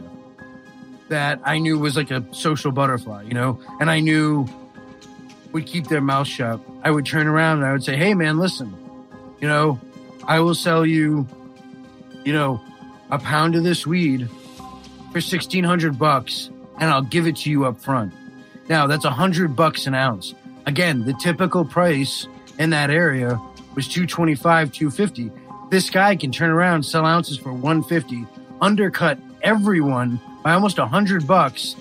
that I knew was like a social butterfly, you know, and I knew would keep their mouth shut, I would turn around and I would say, hey man, listen, you know, I will sell you, you know, a pound of this weed for sixteen hundred bucks, and I'll give it to you up front. Now that's a hundred bucks an ounce. Again, the typical price in that area was two twenty-five, two fifty. This guy can turn around, sell ounces for one fifty, undercut everyone by almost a hundred bucks,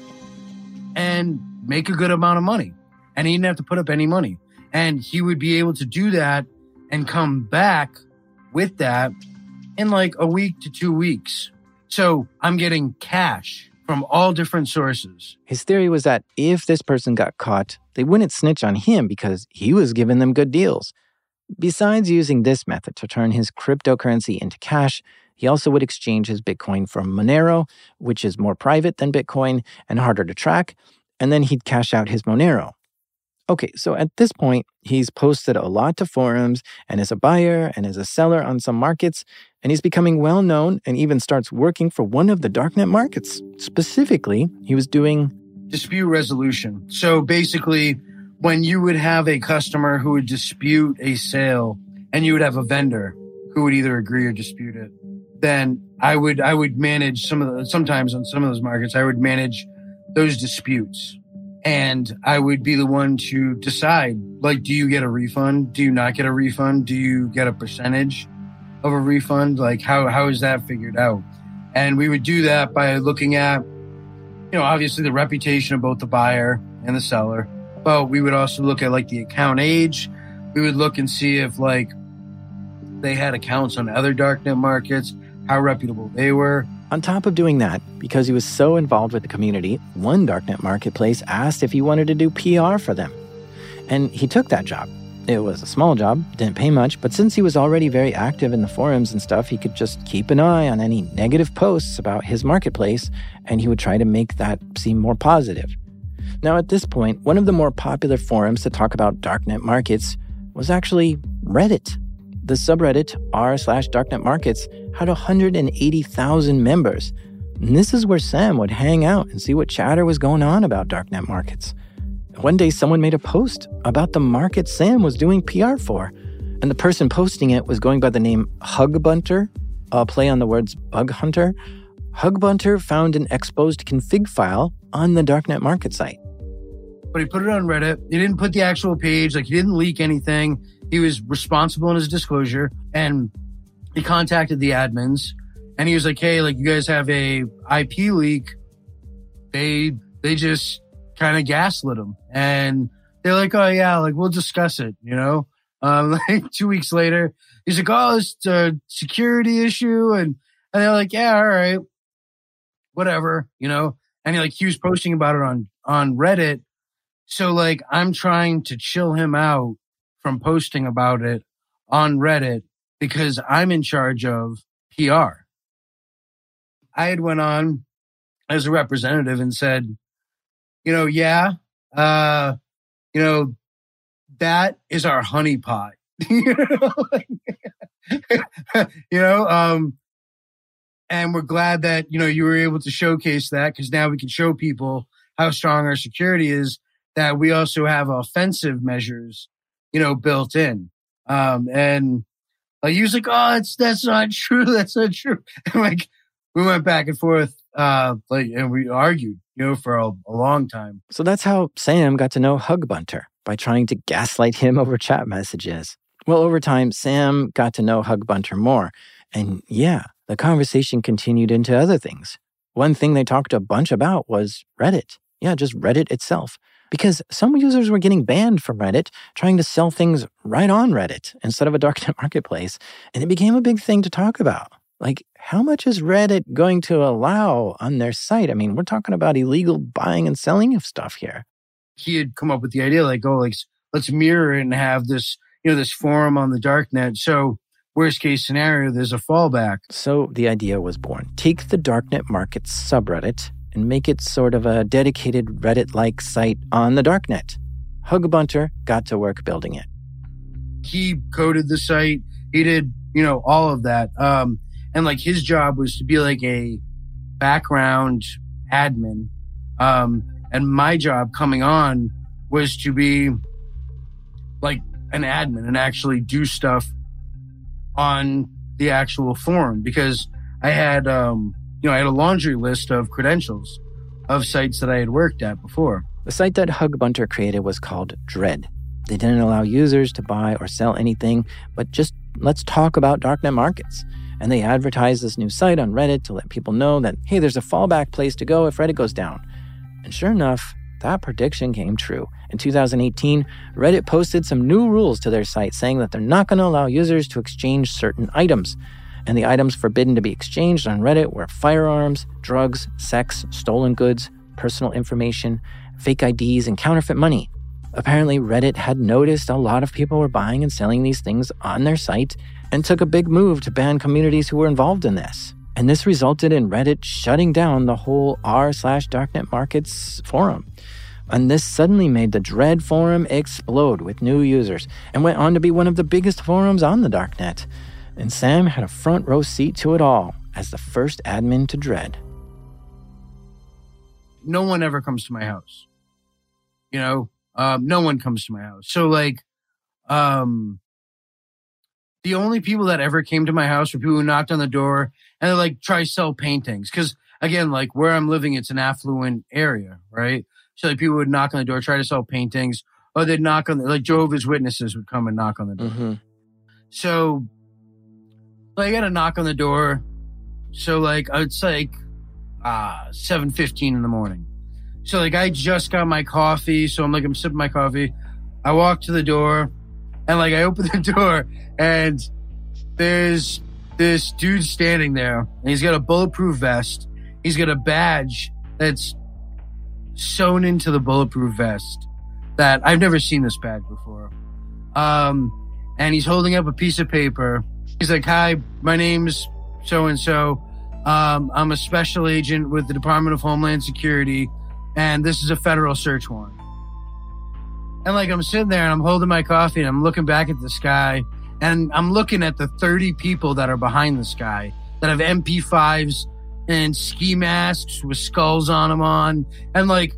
and make a good amount of money. And he didn't have to put up any money. And he would be able to do that and come back with that in like a week to two weeks. So I'm getting cash from all different sources. His theory was that if this person got caught, they wouldn't snitch on him because he was giving them good deals. Besides using this method to turn his cryptocurrency into cash, he also would exchange his Bitcoin for Monero, which is more private than Bitcoin and harder to track, and then he'd cash out his Monero. Okay, so at this point, he's posted a lot to forums and is a buyer and is a seller on some markets, and he's becoming well-known and even starts working for one of the darknet markets. Specifically, he was doing dispute resolution. So basically, when you would have a customer who would dispute a sale and you would have a vendor who would either agree or dispute it, then I would I would manage some of the, sometimes on some of those markets, I would manage those disputes. And I would be the one to decide, like, do you get a refund? Do you not get a refund? Do you get a percentage of a refund? Like, how how is that figured out? And we would do that by looking at, you know, obviously the reputation of both the buyer and the seller. But we would also look at like the account age. We would look and see if like they had accounts on other darknet markets, how reputable they were. On top of doing that, because he was so involved with the community, one darknet marketplace asked if he wanted to do P R for them. And he took that job. It was a small job, didn't pay much, but since he was already very active in the forums and stuff, he could just keep an eye on any negative posts about his marketplace, and he would try to make that seem more positive. Now, at this point, one of the more popular forums to talk about darknet markets was actually Reddit. The subreddit r slash darknet markets had one hundred eighty thousand members. And this is where Sam would hang out and see what chatter was going on about darknet markets. One day, someone made a post about the market Sam was doing P R for, and the person posting it was going by the name Hugbunter, a play on the words bug hunter. Hugbunter found an exposed config file on the darknet market site. But he put it on Reddit. He didn't put the actual page, like he didn't leak anything. He was responsible in his disclosure, and he contacted the admins, and he was like, hey, like you guys have a I P leak. They, they just kind of gaslit him. And they're like, oh yeah, like we'll discuss it, you know? Um, like two weeks later, he's like, oh, it's a security issue. And, and they're like, yeah, all right, whatever, you know? And he like, he was posting about it on, on Reddit. So like, I'm trying to chill him out from posting about it on Reddit because I'm in charge of P R. I had went on as a representative and said, you know, yeah, uh, you know, that is our honeypot. you know, you know, um, and we're glad that, you know, you were able to showcase that because now we can show people how strong our security is, that we also have offensive measures, you know, built in. Um, and like, he was like, oh, it's, that's not true. That's not true. And like, we went back and forth, uh, like, and we argued, you know, for a, a long time. So that's how Sam got to know Hugbunter, by trying to gaslight him over chat messages. Well, over time, Sam got to know Hugbunter more. And yeah, the conversation continued into other things. One thing they talked a bunch about was Reddit. Yeah, just Reddit itself. Because some users were getting banned from Reddit, trying to sell things right on Reddit instead of a darknet marketplace. And it became a big thing to talk about. Like, how much is Reddit going to allow on their site? I mean, we're talking about illegal buying and selling of stuff here. He had come up with the idea, like, oh, like, let's mirror it and have this, you know, this forum on the darknet. So worst case scenario, there's a fallback. So the idea was born. Take the darknet markets subreddit and make it sort of a dedicated Reddit-like site on the darknet. Hugbunter got to work building it. He coded the site. He did, you know, all of that. Um, and like his job was to be like a background admin. Um, and my job coming on was to be like an admin and actually do stuff on the actual forum, because I had, um, you know, I had a laundry list of credentials of sites that I had worked at before. The site that Hugbunter created was called Dread. They didn't allow users to buy or sell anything, but just let's talk about darknet markets. And they advertised this new site on Reddit to let people know that, hey, there's a fallback place to go if Reddit goes down. And sure enough, that prediction came true. In two thousand eighteen, Reddit posted some new rules to their site saying that they're not going to allow users to exchange certain items. And the items forbidden to be exchanged on Reddit were firearms, drugs, sex, stolen goods, personal information, fake I Ds, and counterfeit money. Apparently, Reddit had noticed a lot of people were buying and selling these things on their site and took a big move to ban communities who were involved in this. And this resulted in Reddit shutting down the whole r slash darknet markets forum. And this suddenly made the Dread forum explode with new users and went on to be one of the biggest forums on the darknet. And Sam had a front row seat to it all as the first admin to Dread. No one ever comes to my house. You know, um, no one comes to my house. So like, um, the only people that ever came to my house were people who knocked on the door and they like try to sell paintings. Cause again, like where I'm living, it's an affluent area, right? So like people would knock on the door, try to sell paintings, or they'd knock on the, like Jehovah's Witnesses would come and knock on the door. Mm-hmm. So like, I got a knock on the door. So like, it's like, ah, seven fifteen in the morning. So like, I just got my coffee. So I'm like, I'm sipping my coffee. I walk to the door and like, I open the door and there's this dude standing there and he's got a bulletproof vest. He's got a badge that's sewn into the bulletproof vest that I've never seen this badge before. Um, and he's holding up a piece of paper. He's like, "Hi, my name's so-and-so. Um, I'm a special agent with the Department of Homeland Security, and this is a federal search warrant." And like, I'm sitting there and I'm holding my coffee and I'm looking back at the sky, and I'm looking at the thirty people that are behind the sky that have M P fives and ski masks with skulls on them on. And like,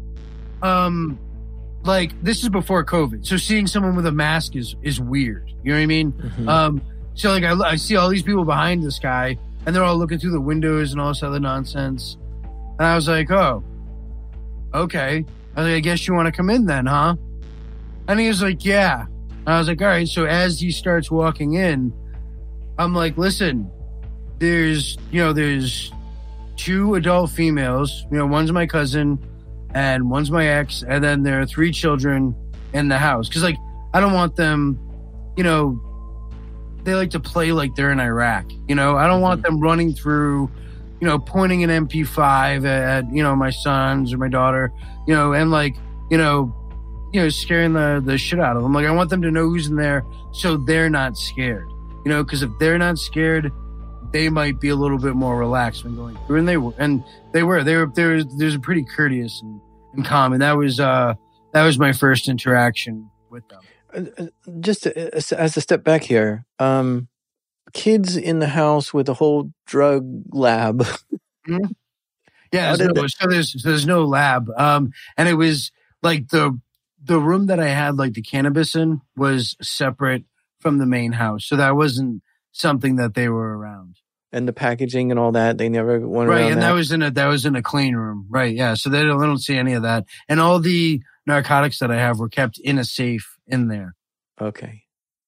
um, like this is before COVID. So seeing someone with a mask is, is weird. You know what I mean? Mm-hmm. Um, so like I, I see all these people behind this guy and they're all looking through the windows and all this other nonsense. And I was like, oh, okay. I was like, I guess you want to come in then, huh? And he was like, yeah. And I was like, all right. So as he starts walking in, I'm like, listen, there's, you know, there's two adult females. You know, one's my cousin and one's my ex. And then there are three children in the house. Cause like, I don't want them, you know, they like to play like they're in Iraq. You know, I don't mm-hmm. want them running through, you know, pointing an M P five at, you know, my sons or my daughter, you know, and like, you know, you know, scaring the, the shit out of them. Like, I want them to know who's in there so they're not scared, you know, because if they're not scared, they might be a little bit more relaxed when going through. And they were, and they were, they were, they were, they were pretty courteous and, and calm. And that was, uh, that was my first interaction with them. Uh, just as a step back here, um, kids in the house with a whole drug lab. Mm-hmm. Yeah, so, that- so there's so there's no lab, um, and it was like the the room that I had like the cannabis in was separate from the main house, so that wasn't something that they were around. And the packaging and all that, they never went right. around And that? that was in a that was in a clean room, right? Yeah, so they don't they don't see any of that, and all the narcotics that I have were kept in a safe in there. Okay.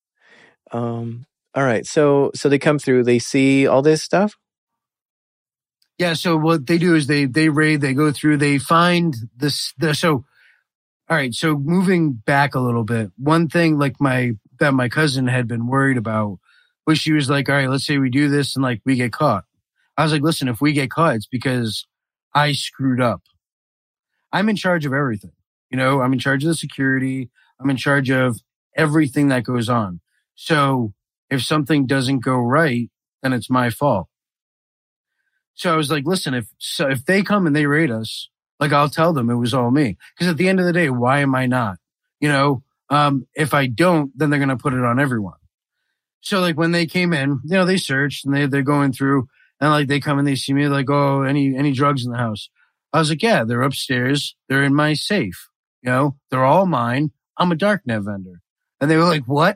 Um. All right. So so they come through. They see all this stuff. Yeah. So what they do is they they raid. They go through. They find this. The so. All right. So moving back a little bit, one thing like my that my cousin had been worried about was she was like, all right, let's say we do this and like we get caught. I was like, listen, if we get caught, it's because I screwed up. I'm in charge of everything. You know, I'm in charge of the security. I'm in charge of everything that goes on. So if something doesn't go right, then it's my fault. So I was like, listen, if so if they come and they raid us, like I'll tell them it was all me. Because at the end of the day, why am I not? You know, um, if I don't, then they're going to put it on everyone. So like when they came in, you know, they searched and they, they're going through and like they come and they see me like, oh, any, any drugs in the house? I was like, yeah, they're upstairs. They're in my safe. You know, they're all mine. I'm a darknet vendor. And they were like, what?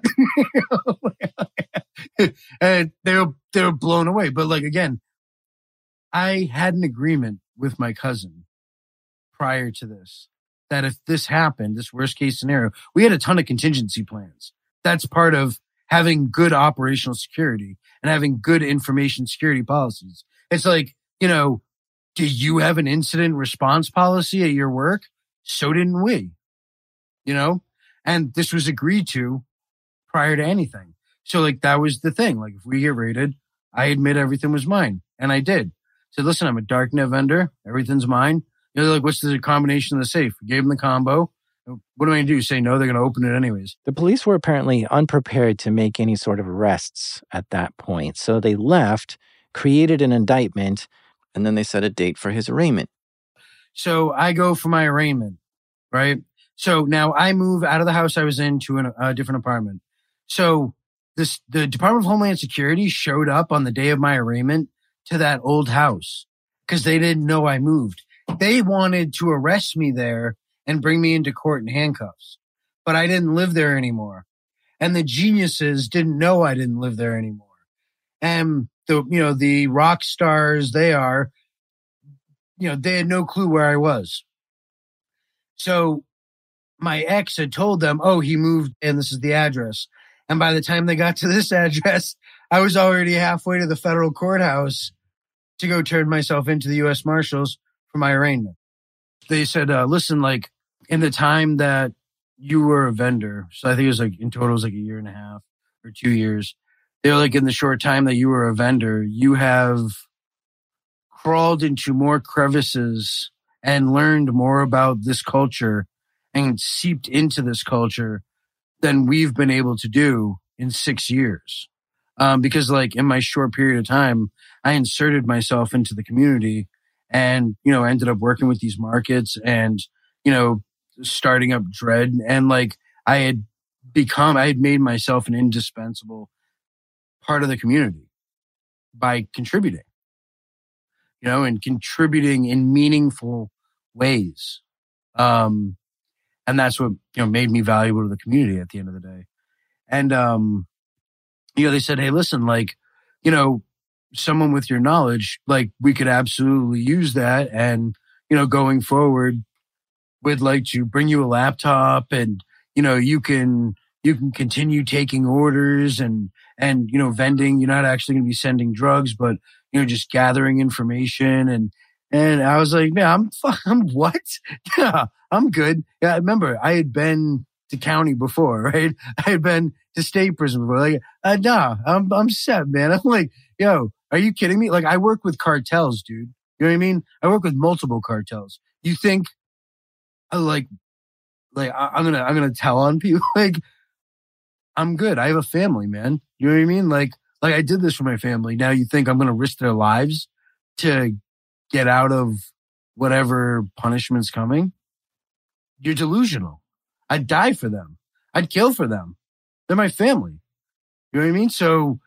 And they were, they were blown away. But like, again, I had an agreement with my cousin prior to this, that if this happened, this worst case scenario, we had a ton of contingency plans. That's part of having good operational security and having good information security policies. It's like, you know, do you have an incident response policy at your work? So didn't we, you know? And this was agreed to prior to anything. So like, that was the thing. Like if we get raided, I admit everything was mine. And I did. I said, listen, I'm a darknet vendor. Everything's mine. You know, like, what's the combination of the safe? We gave them the combo. What am I going to do? Say no? They're going to open it anyways. The police were apparently unprepared to make any sort of arrests at that point. So they left, created an indictment, and then they set a date for his arraignment. So I go for my arraignment, right? So now I move out of the house I was in to an, a different apartment. So this the Department of Homeland Security showed up on the day of my arraignment to that old house because they didn't know I moved. They wanted to arrest me there and bring me into court in handcuffs, but I didn't live there anymore. And the geniuses didn't know I didn't live there anymore. And the, you know, the rock stars they are, you know, they had no clue where I was. So my ex had told them, oh, he moved and this is the address. And by the time they got to this address, I was already halfway to the federal courthouse to go turn myself into the U S Marshals for my arraignment. They said, uh, listen, like in the time that you were a vendor, so I think it was like in total it was like a year and a half or two years. They were like, in the short time that you were a vendor, you have crawled into more crevices and learned more about this culture and seeped into this culture than we've been able to do in six years. Um, because like in my short period of time, I inserted myself into the community and, you know, ended up working with these markets and, you know, starting up Dread. And like I had become, I had made myself an indispensable part of the community by contributing, you know, and contributing in meaningful ways. Um, and that's what, you know, made me valuable to the community at the end of the day. And, um, you know, they said, hey, listen, like, you know, someone with your knowledge, like we could absolutely use that. And, you know, going forward, we'd like to bring you a laptop and, you know, you can, you can continue taking orders and, and, you know, vending. You're not actually going to be sending drugs, but, you know, just gathering information. And, and I was like, yeah, I'm, I'm what? Yeah, I'm good. Yeah. I remember I had been to county before, right? I had been to state prison before. Like, uh, nah, I'm, I'm set, man. I'm like, yo, are you kidding me? Like, I work with cartels, dude. You know what I mean? I work with multiple cartels. You think, uh, like, like I, I'm gonna, I'm gonna tell on people? Like, I'm good. I have a family, man. You know what I mean? Like, like I did this for my family. Now you think I'm gonna risk their lives to get out of whatever punishment's coming? You're delusional. I'd die for them. I'd kill for them. They're my family. You know what I mean? So,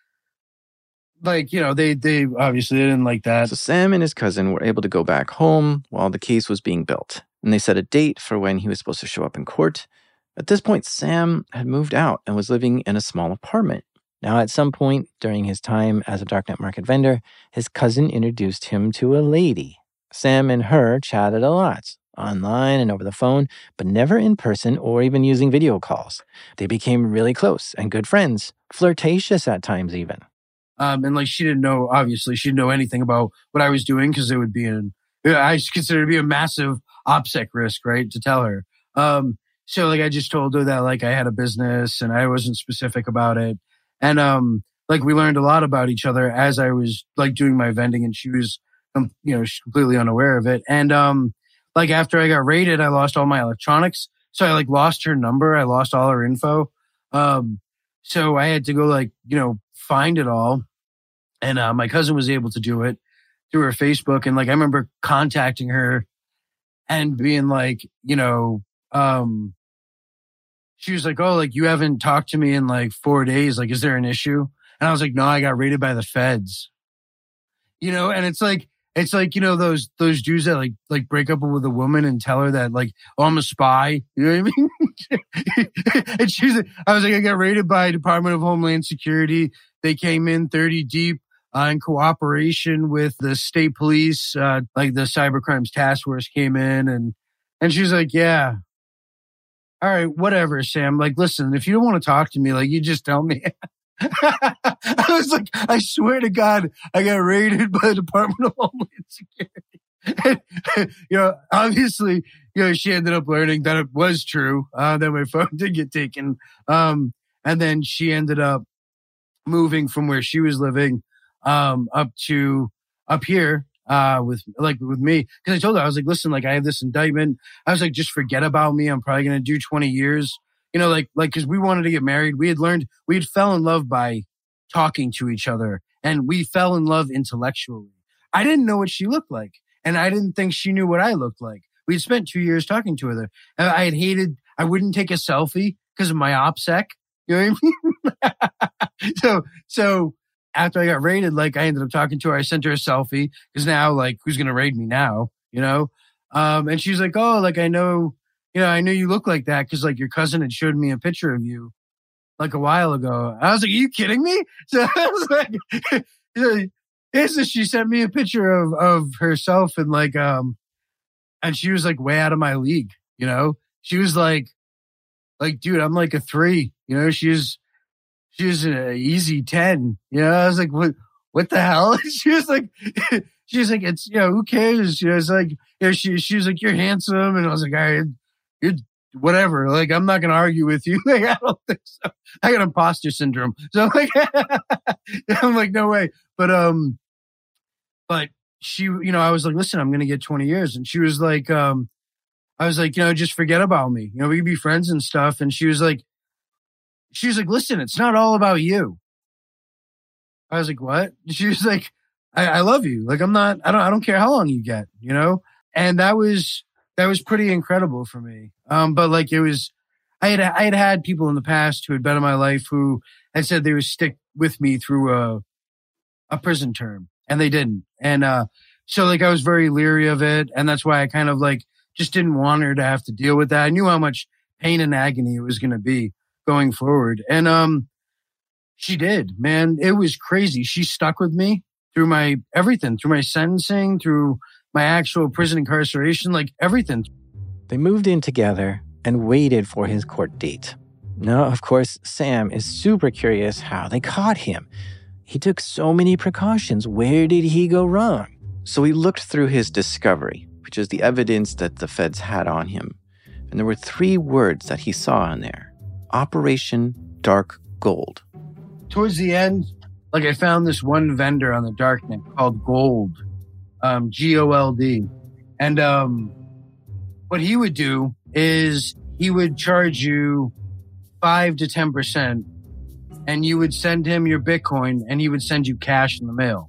like, you know, they, they obviously didn't like that. So Sam and his cousin were able to go back home while the case was being built. And they set a date for when he was supposed to show up in court. At this point, Sam had moved out and was living in a small apartment. Now, at some point during his time as a darknet market vendor, his cousin introduced him to a lady. Sam and her chatted a lot, online and over the phone, but never in person or even using video calls. They became really close and good friends, flirtatious at times even. Um, and like she didn't know, obviously, she didn't know anything about what I was doing because it would be an, I consider it to be a massive OPSEC risk, right, to tell her. Um, so like I just told her that like I had a business and I wasn't specific about it. And um, like we learned a lot about each other as I was like doing my vending and she was, um, you know, she's completely unaware of it. And um, like after I got raided, I lost all my electronics. So I like lost her number. I lost all her info. Um, so I had to go like, you know, find it all. And uh, my cousin was able to do it through her Facebook. And like, I remember contacting her and being like, you know, um, she was like, oh, like you haven't talked to me in like four days. Like, is there an issue? And I was like, no, I got raided by the feds, you know? And it's like, it's like, you know, those, those dudes that like, like break up with a woman and tell her that like, oh, I'm a spy. You know what I mean? And she's like, I was like, I got raided by Department of Homeland Security. They came in thirty deep uh, in cooperation with the state police. Uh, like the cybercrimes task force came in and, and she's like, yeah. All right, whatever, Sam. Like, listen, if you don't want to talk to me, like, you just tell me. I was like, I swear to God, I got raided by the Department of Homeland Security. And, you know, obviously, you know, she ended up learning that it was true, uh, that my phone did get taken. Um, and then she ended up moving from where she was living, um, up to up here. Uh, with like with me, because I told her, I was like, listen, like I have this indictment. I was like, just forget about me. I'm probably gonna do twenty years. You know, like like because we wanted to get married. We had learned we had fell in love by talking to each other, and we fell in love intellectually. I didn't know what she looked like, and I didn't think she knew what I looked like. We had spent two years talking to her. And I had hated. I wouldn't take a selfie because of my OPSEC. You know what I mean? so so. After I got raided, like I ended up talking to her. I sent her a selfie because now, like, who's going to raid me now? You know? Um, and she's like, oh, like, I know, you know, I know you look like that because like your cousin had showed me a picture of you like a while ago. I was like, are you kidding me? So I was like, this is, she sent me a picture of, of herself and like, um, and she was like way out of my league, you know? She was like, like, dude, I'm like a three, you know? She was, She was an easy ten. You know, I was like, what, what the hell? She was like, she was like, it's, you know, who cares? She was like, you know, she, she was like, you're handsome. And I was like, all right, you're whatever. Like, I'm not going to argue with you. Like, I don't think so. I got imposter syndrome. So I'm like, I'm like, no way. But, um, but she, you know, I was like, listen, I'm going to get twenty years. And she was like, um, I was like, you know, just forget about me. You know, we could be friends and stuff. And she was like, she was like, listen, it's not all about you. I was like, what? She was like, I, I love you. Like, I'm not, I don't, I don't care how long you get, you know? And that was, that was pretty incredible for me. Um, but like, it was, I had, I had had people in the past who had been in my life who had said they would stick with me through a, a prison term, and they didn't. And, uh, so like, I was very leery of it. And that's why I kind of like, just didn't want her to have to deal with that. I knew how much pain and agony it was going to be going forward. And, um, she did, man. It was crazy. She stuck with me through my everything, through my sentencing, through my actual prison incarceration, like everything. They moved in together and waited for his court date. Now, of course, Sam is super curious how they caught him. He took so many precautions. Where did he go wrong? So he looked through his discovery, which is the evidence that the feds had on him. And there were three words that he saw on there. Operation Dark Gold. Towards the end, like I found this one vendor on the darknet called Gold, um, G O L D. And um, what he would do is he would charge you five to ten percent, and you would send him your Bitcoin, and he would send you cash in the mail.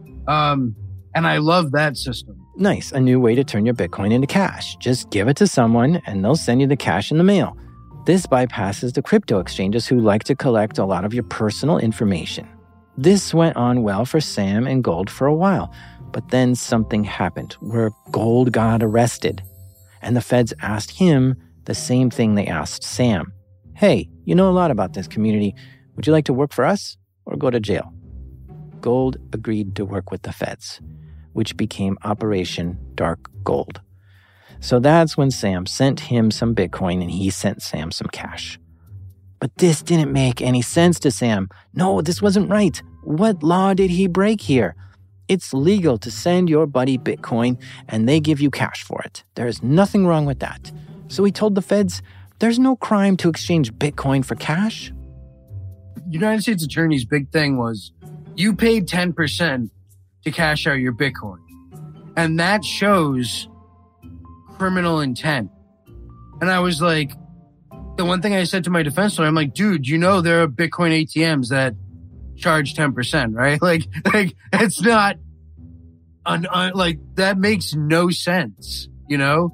Um, and I love that system. Nice. A new way to turn your Bitcoin into cash. Just give it to someone, and they'll send you the cash in the mail. This bypasses the crypto exchanges who like to collect a lot of your personal information. This went on well for Sam and Gold for a while, but then something happened where Gold got arrested, and the feds asked him the same thing they asked Sam. Hey, you know a lot about this community. Would you like to work for us or go to jail? Gold agreed to work with the feds, which became Operation Dark Gold. So that's when Sam sent him some Bitcoin and he sent Sam some cash. But this didn't make any sense to Sam. No, this wasn't right. What law did he break here? It's legal to send your buddy Bitcoin and they give you cash for it. There is nothing wrong with that. So he told the feds, there's no crime to exchange Bitcoin for cash. United States Attorney's big thing was you paid ten percent to cash out your Bitcoin. And that shows criminal intent. And I was like, the one thing I said to my defense lawyer, I'm like, dude, you know, there are Bitcoin A T Ms that charge ten percent, right? Like, like it's not un, un, like that makes no sense, you know?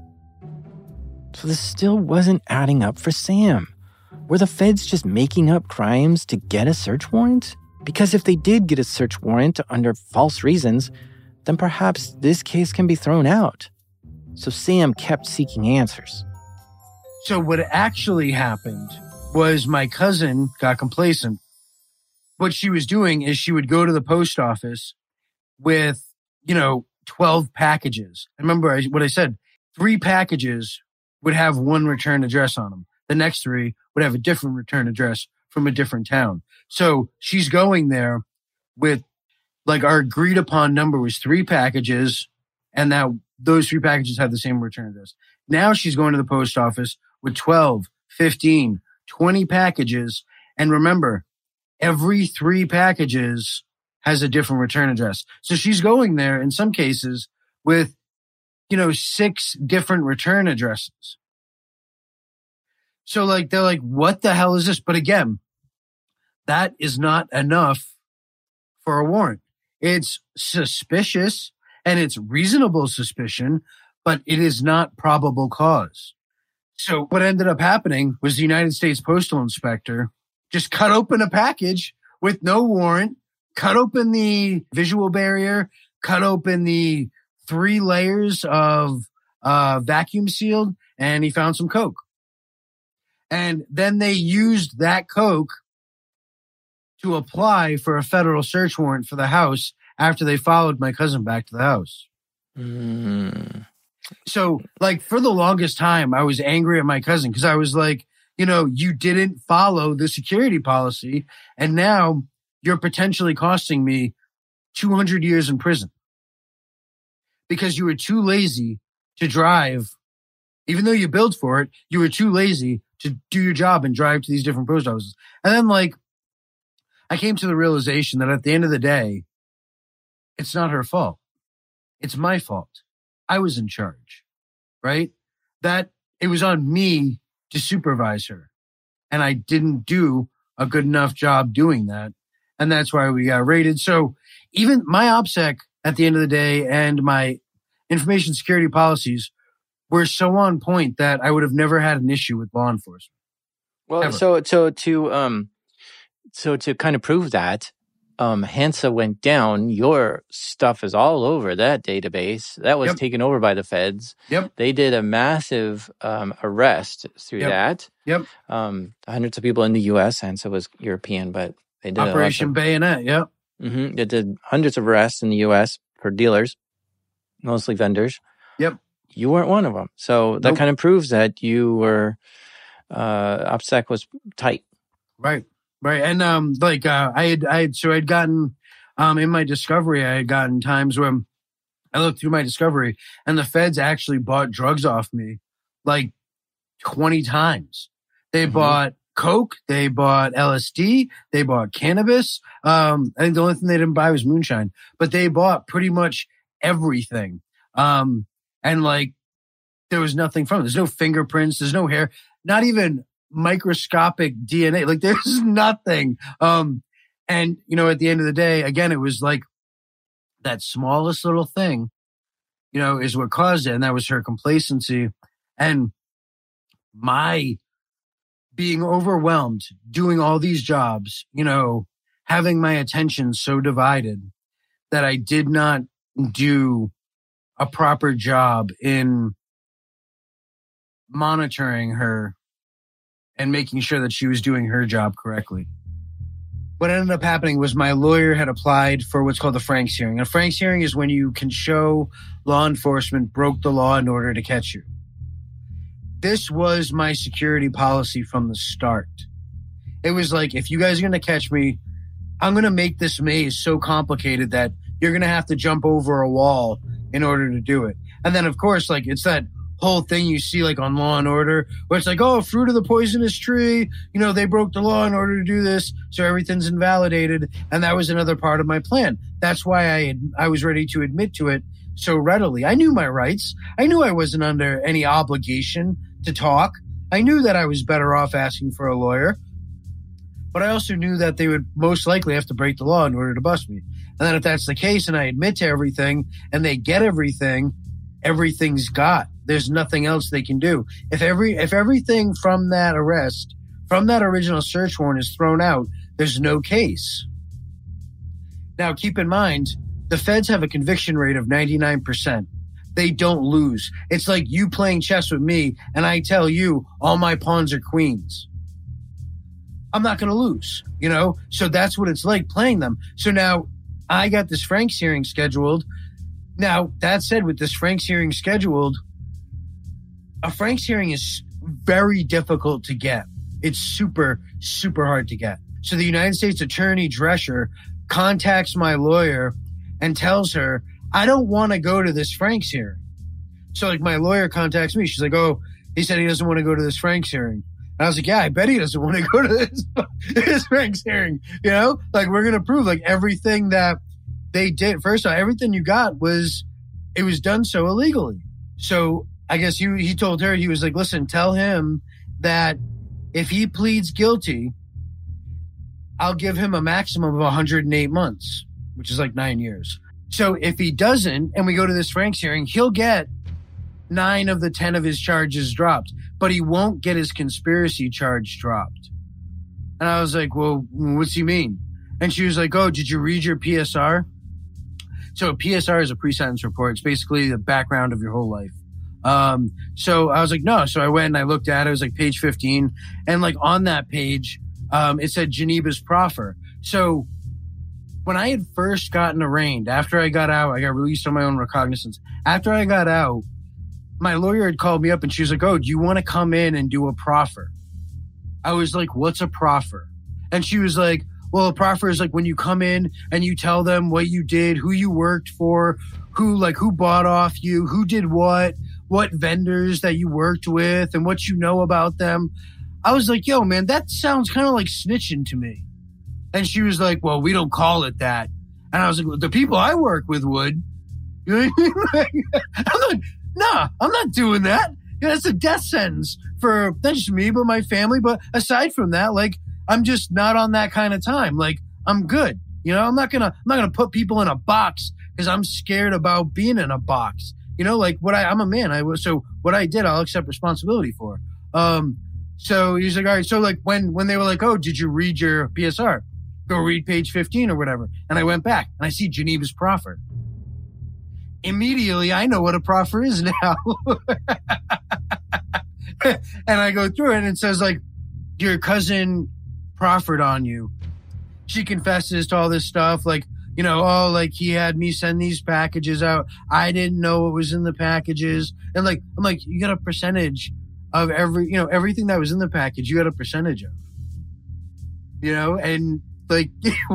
So this still wasn't adding up for Sam. Were the feds just making up crimes to get a search warrant? Because if they did get a search warrant under false reasons, then perhaps this case can be thrown out. So Sam kept seeking answers. So what actually happened was my cousin got complacent. What she was doing is she would go to the post office with, you know, twelve packages. Remember I, what I said, three packages would have one return address on them. The next three would have a different return address from a different town. So she's going there with, like, our agreed upon number was three packages, and that those three packages had the same return address. Now she's going to the post office with twelve, fifteen, twenty packages. And remember, every three packages has a different return address. So she's going there in some cases with, you know, six different return addresses. So like, they're like, what the hell is this? But again, that is not enough for a warrant. It's suspicious and it's reasonable suspicion, but it is not probable cause. So what ended up happening was the United States Postal Inspector just cut open a package with no warrant, cut open the visual barrier, cut open the three layers of uh, vacuum sealed, and he found some coke. And then they used that coke to apply for a federal search warrant for the house after they followed my cousin back to the house. Mm. So, like, for the longest time, I was angry at my cousin because I was like, you know, you didn't follow the security policy, and now you're potentially costing me two hundred years in prison because you were too lazy to drive. Even though you billed for it, you were too lazy to do your job and drive to these different post offices. And then, like, I came to the realization that at the end of the day, it's not her fault. It's my fault. I was in charge, right? That it was on me to supervise her. and I didn't do a good enough job doing that. And that's why we got raided. So even my OPSEC at the end of the day and my information security policies were so on point that I would have never had an issue with law enforcement. Well, Ever. so so to um so to kind of prove that, um Hansa went down, your stuff is all over that database. That was Yep. taken over by the feds. Yep. They did a massive um arrest through Yep. that. Yep. Um hundreds of people in the U S. Hansa was European, but they did Operation of, Bayonet. Yep. mm-hmm, they did hundreds of arrests in the U S for dealers, mostly vendors. Yep. You weren't one of them. So that Nope. kind of proves that you were uh OPSEC was tight. Right. Right. And, um, like, uh, I had, I had, so I'd gotten, um, in my discovery, I had gotten times when I looked through my discovery and the feds actually bought drugs off me like twenty times. They Mhm. bought coke. They bought L S D. They bought cannabis. Um, I think the only thing they didn't buy was moonshine, but they bought pretty much everything. Um, and like, there was nothing from it. There's no fingerprints. There's no hair, not even microscopic D N A. Like there's nothing. Um, and you know, at the end of the day, again, it was like that smallest little thing, you know, is what caused it. And that was her complacency and my being overwhelmed, doing all these jobs, you know, having my attention so divided that I did not do a proper job in monitoring her and making sure that she was doing her job correctly. What ended up happening was my lawyer had applied for what's called the Franks hearing. A Franks hearing is when you can show law enforcement broke the law in order to catch you. This was my security policy from the start. It was like, if you guys are going to catch me, I'm going to make this maze so complicated that you're going to have to jump over a wall in order to do it. And then, of course, like it's that whole thing you see like on Law and Order where it's like, oh, fruit of the poisonous tree, you know, they broke the law in order to do this, so everything's invalidated. And that was another part of my plan. That's why I had, I was ready to admit to it so readily. I knew my rights. I knew I wasn't under any obligation to talk. I knew that I was better off asking for a lawyer, but I also knew that they would most likely have to break the law in order to bust me. And then if that's the case and I admit to everything and they get everything, everything's got. There's nothing else they can do. If every if everything from that arrest, from that original search warrant is thrown out, there's no case. Now, keep in mind, the feds have a conviction rate of ninety-nine percent. They don't lose. It's like you playing chess with me and I tell you all my pawns are queens. I'm not going to lose, you know? So that's what it's like playing them. So now I got this Franks hearing scheduled. Now, that said, with this Franks hearing scheduled, a Franks hearing is very difficult to get. It's super, super hard to get. So the United States Attorney Drescher contacts my lawyer and tells her, I don't want to go to this Franks hearing. So like my lawyer contacts me. She's like, oh, he said he doesn't want to go to this Franks hearing. And I was like, yeah, I bet he doesn't want to go to this, this Franks hearing. You know, like we're going to prove like everything that they did. First of all, everything you got was, it was done so illegally. So I guess he, he told her, he was like, listen, tell him that if he pleads guilty, I'll give him a maximum of one hundred eight months, which is like nine years. So if he doesn't, and we go to this Franks hearing, he'll get nine of the ten of his charges dropped, but he won't get his conspiracy charge dropped. And I was like, well, what's he mean? And she was like, oh, did you read your P S R? So a P S R is a pre-sentence report. It's basically the background of your whole life. Um, so I was like, no. So I went and I looked at it. It was like page fifteen. And like on that page, um, it said Geneva's proffer. So when I had first gotten arraigned, after I got out, I got released on my own recognizance. After I got out, my lawyer had called me up and she was like, oh, do you want to come in and do a proffer? I was like, what's a proffer? And she was like, well, a proffer is like when you come in and you tell them what you did, who you worked for, who like who bought off you, who did what, what vendors that you worked with and what you know about them. I was like, yo, man, that sounds kind of like snitching to me. And she was like, well, we don't call it that. And I was like, well, the people I work with would. You know what I mean? I'm like, nah, I'm not doing that. You know, that's a death sentence for not just me, but my family. But aside from that, like, I'm just not on that kind of time. Like, I'm good. You know, I'm not gonna, I'm not gonna put people in a box because I'm scared about being in a box. You know, like what I, I'm a man. I was, so what I did, I'll accept responsibility for. Um, so he's like, all right. So like when, when they were like, oh, did you read your P S R? Go read page fifteen or whatever. And I went back and I see Geneva's proffer. Immediately, I know what a proffer is now. And I go through it and it says like, your cousin proffered on you. She confesses to all this stuff. Like, you know, oh, like he had me send these packages out. I didn't know what was in the packages. And like, I'm like, you got a percentage of every, you know, everything that was in the package, you got a percentage of, you know, and like,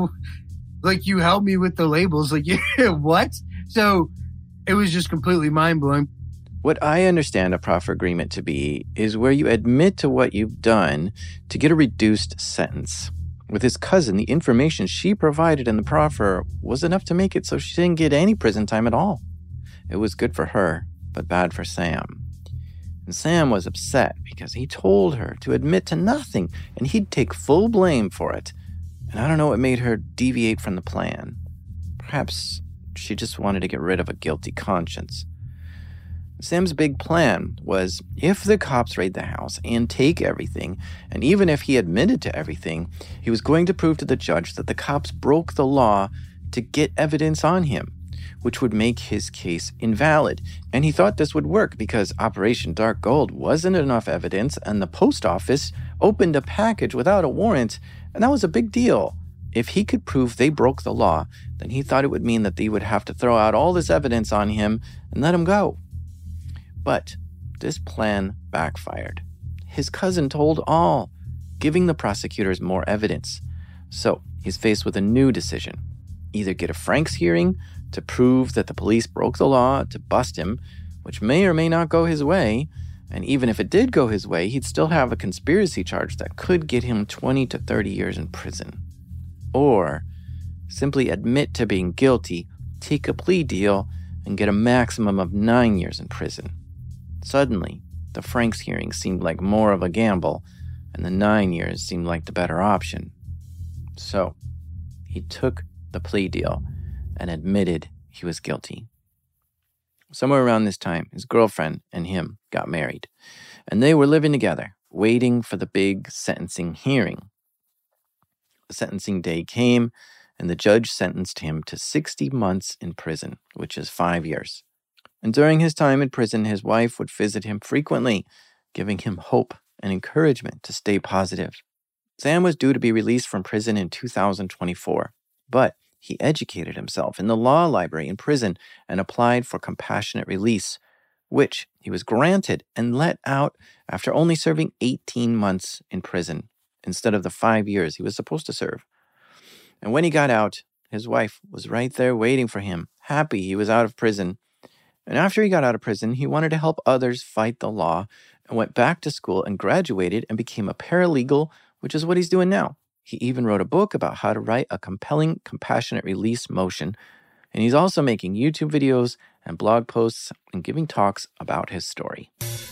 like you helped me with the labels. Like, what? So it was just completely mind blowing. What I understand a proffer agreement to be is where you admit to what you've done to get a reduced sentence. With his cousin, the information she provided in the proffer was enough to make it so she didn't get any prison time at all. It was good for her, but bad for Sam. And Sam was upset because he told her to admit to nothing and he'd take full blame for it. And I don't know what made her deviate from the plan. Perhaps she just wanted to get rid of a guilty conscience. Sam's big plan was, if the cops raid the house and take everything, and even if he admitted to everything, he was going to prove to the judge that the cops broke the law to get evidence on him, which would make his case invalid. And he thought this would work because Operation Dark Gold wasn't enough evidence, and the post office opened a package without a warrant, and that was a big deal. If he could prove they broke the law, then he thought it would mean that they would have to throw out all this evidence on him and let him go. But this plan backfired. His cousin told all, giving the prosecutors more evidence. So he's faced with a new decision. Either get a Franks hearing to prove that the police broke the law to bust him, which may or may not go his way, and even if it did go his way, he'd still have a conspiracy charge that could get him twenty to thirty years in prison. Or simply admit to being guilty, take a plea deal, and get a maximum of nine years in prison. Suddenly, the Franks hearing seemed like more of a gamble, and the nine years seemed like the better option. So, he took the plea deal and admitted he was guilty. Somewhere around this time, his girlfriend and him got married, and they were living together, waiting for the big sentencing hearing. The sentencing day came, and the judge sentenced him to sixty months in prison, which is five years. And during his time in prison, his wife would visit him frequently, giving him hope and encouragement to stay positive. Sam was due to be released from prison in two thousand twenty-four, but he educated himself in the law library in prison and applied for compassionate release, which he was granted and let out after only serving eighteen months in prison instead of the five years he was supposed to serve. And when he got out, his wife was right there waiting for him, happy he was out of prison. And after he got out of prison, he wanted to help others fight the law and went back to school and graduated and became a paralegal, which is what he's doing now. He even wrote a book about how to write a compelling, compassionate release motion. And he's also making YouTube videos and blog posts and giving talks about his story.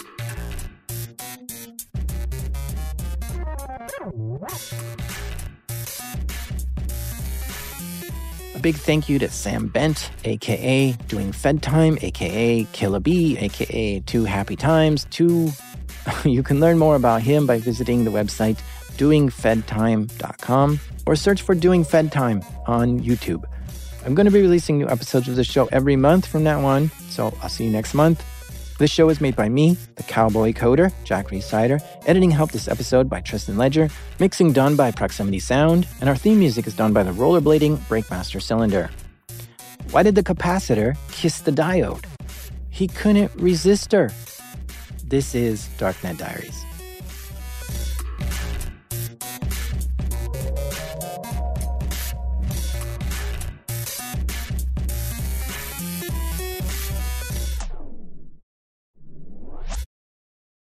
A big thank you to Sam Bent, a k a. Doing Fed Time, a k a. Killer B, a k a. Two Happy Times. Two. You can learn more about him by visiting the website doing fed time dot com or search for Doing Fed Time on YouTube. I'm going to be releasing new episodes of the show every month from now on, so I'll see you next month. This show is made by me, the Cowboy Coder, Jack Resider. Editing help this episode by Tristan Ledger. Mixing done by Proximity Sound. And our theme music is done by the rollerblading Breakmaster Cylinder. Why did the capacitor kiss the diode? He couldn't resist her. This is Darknet Diaries.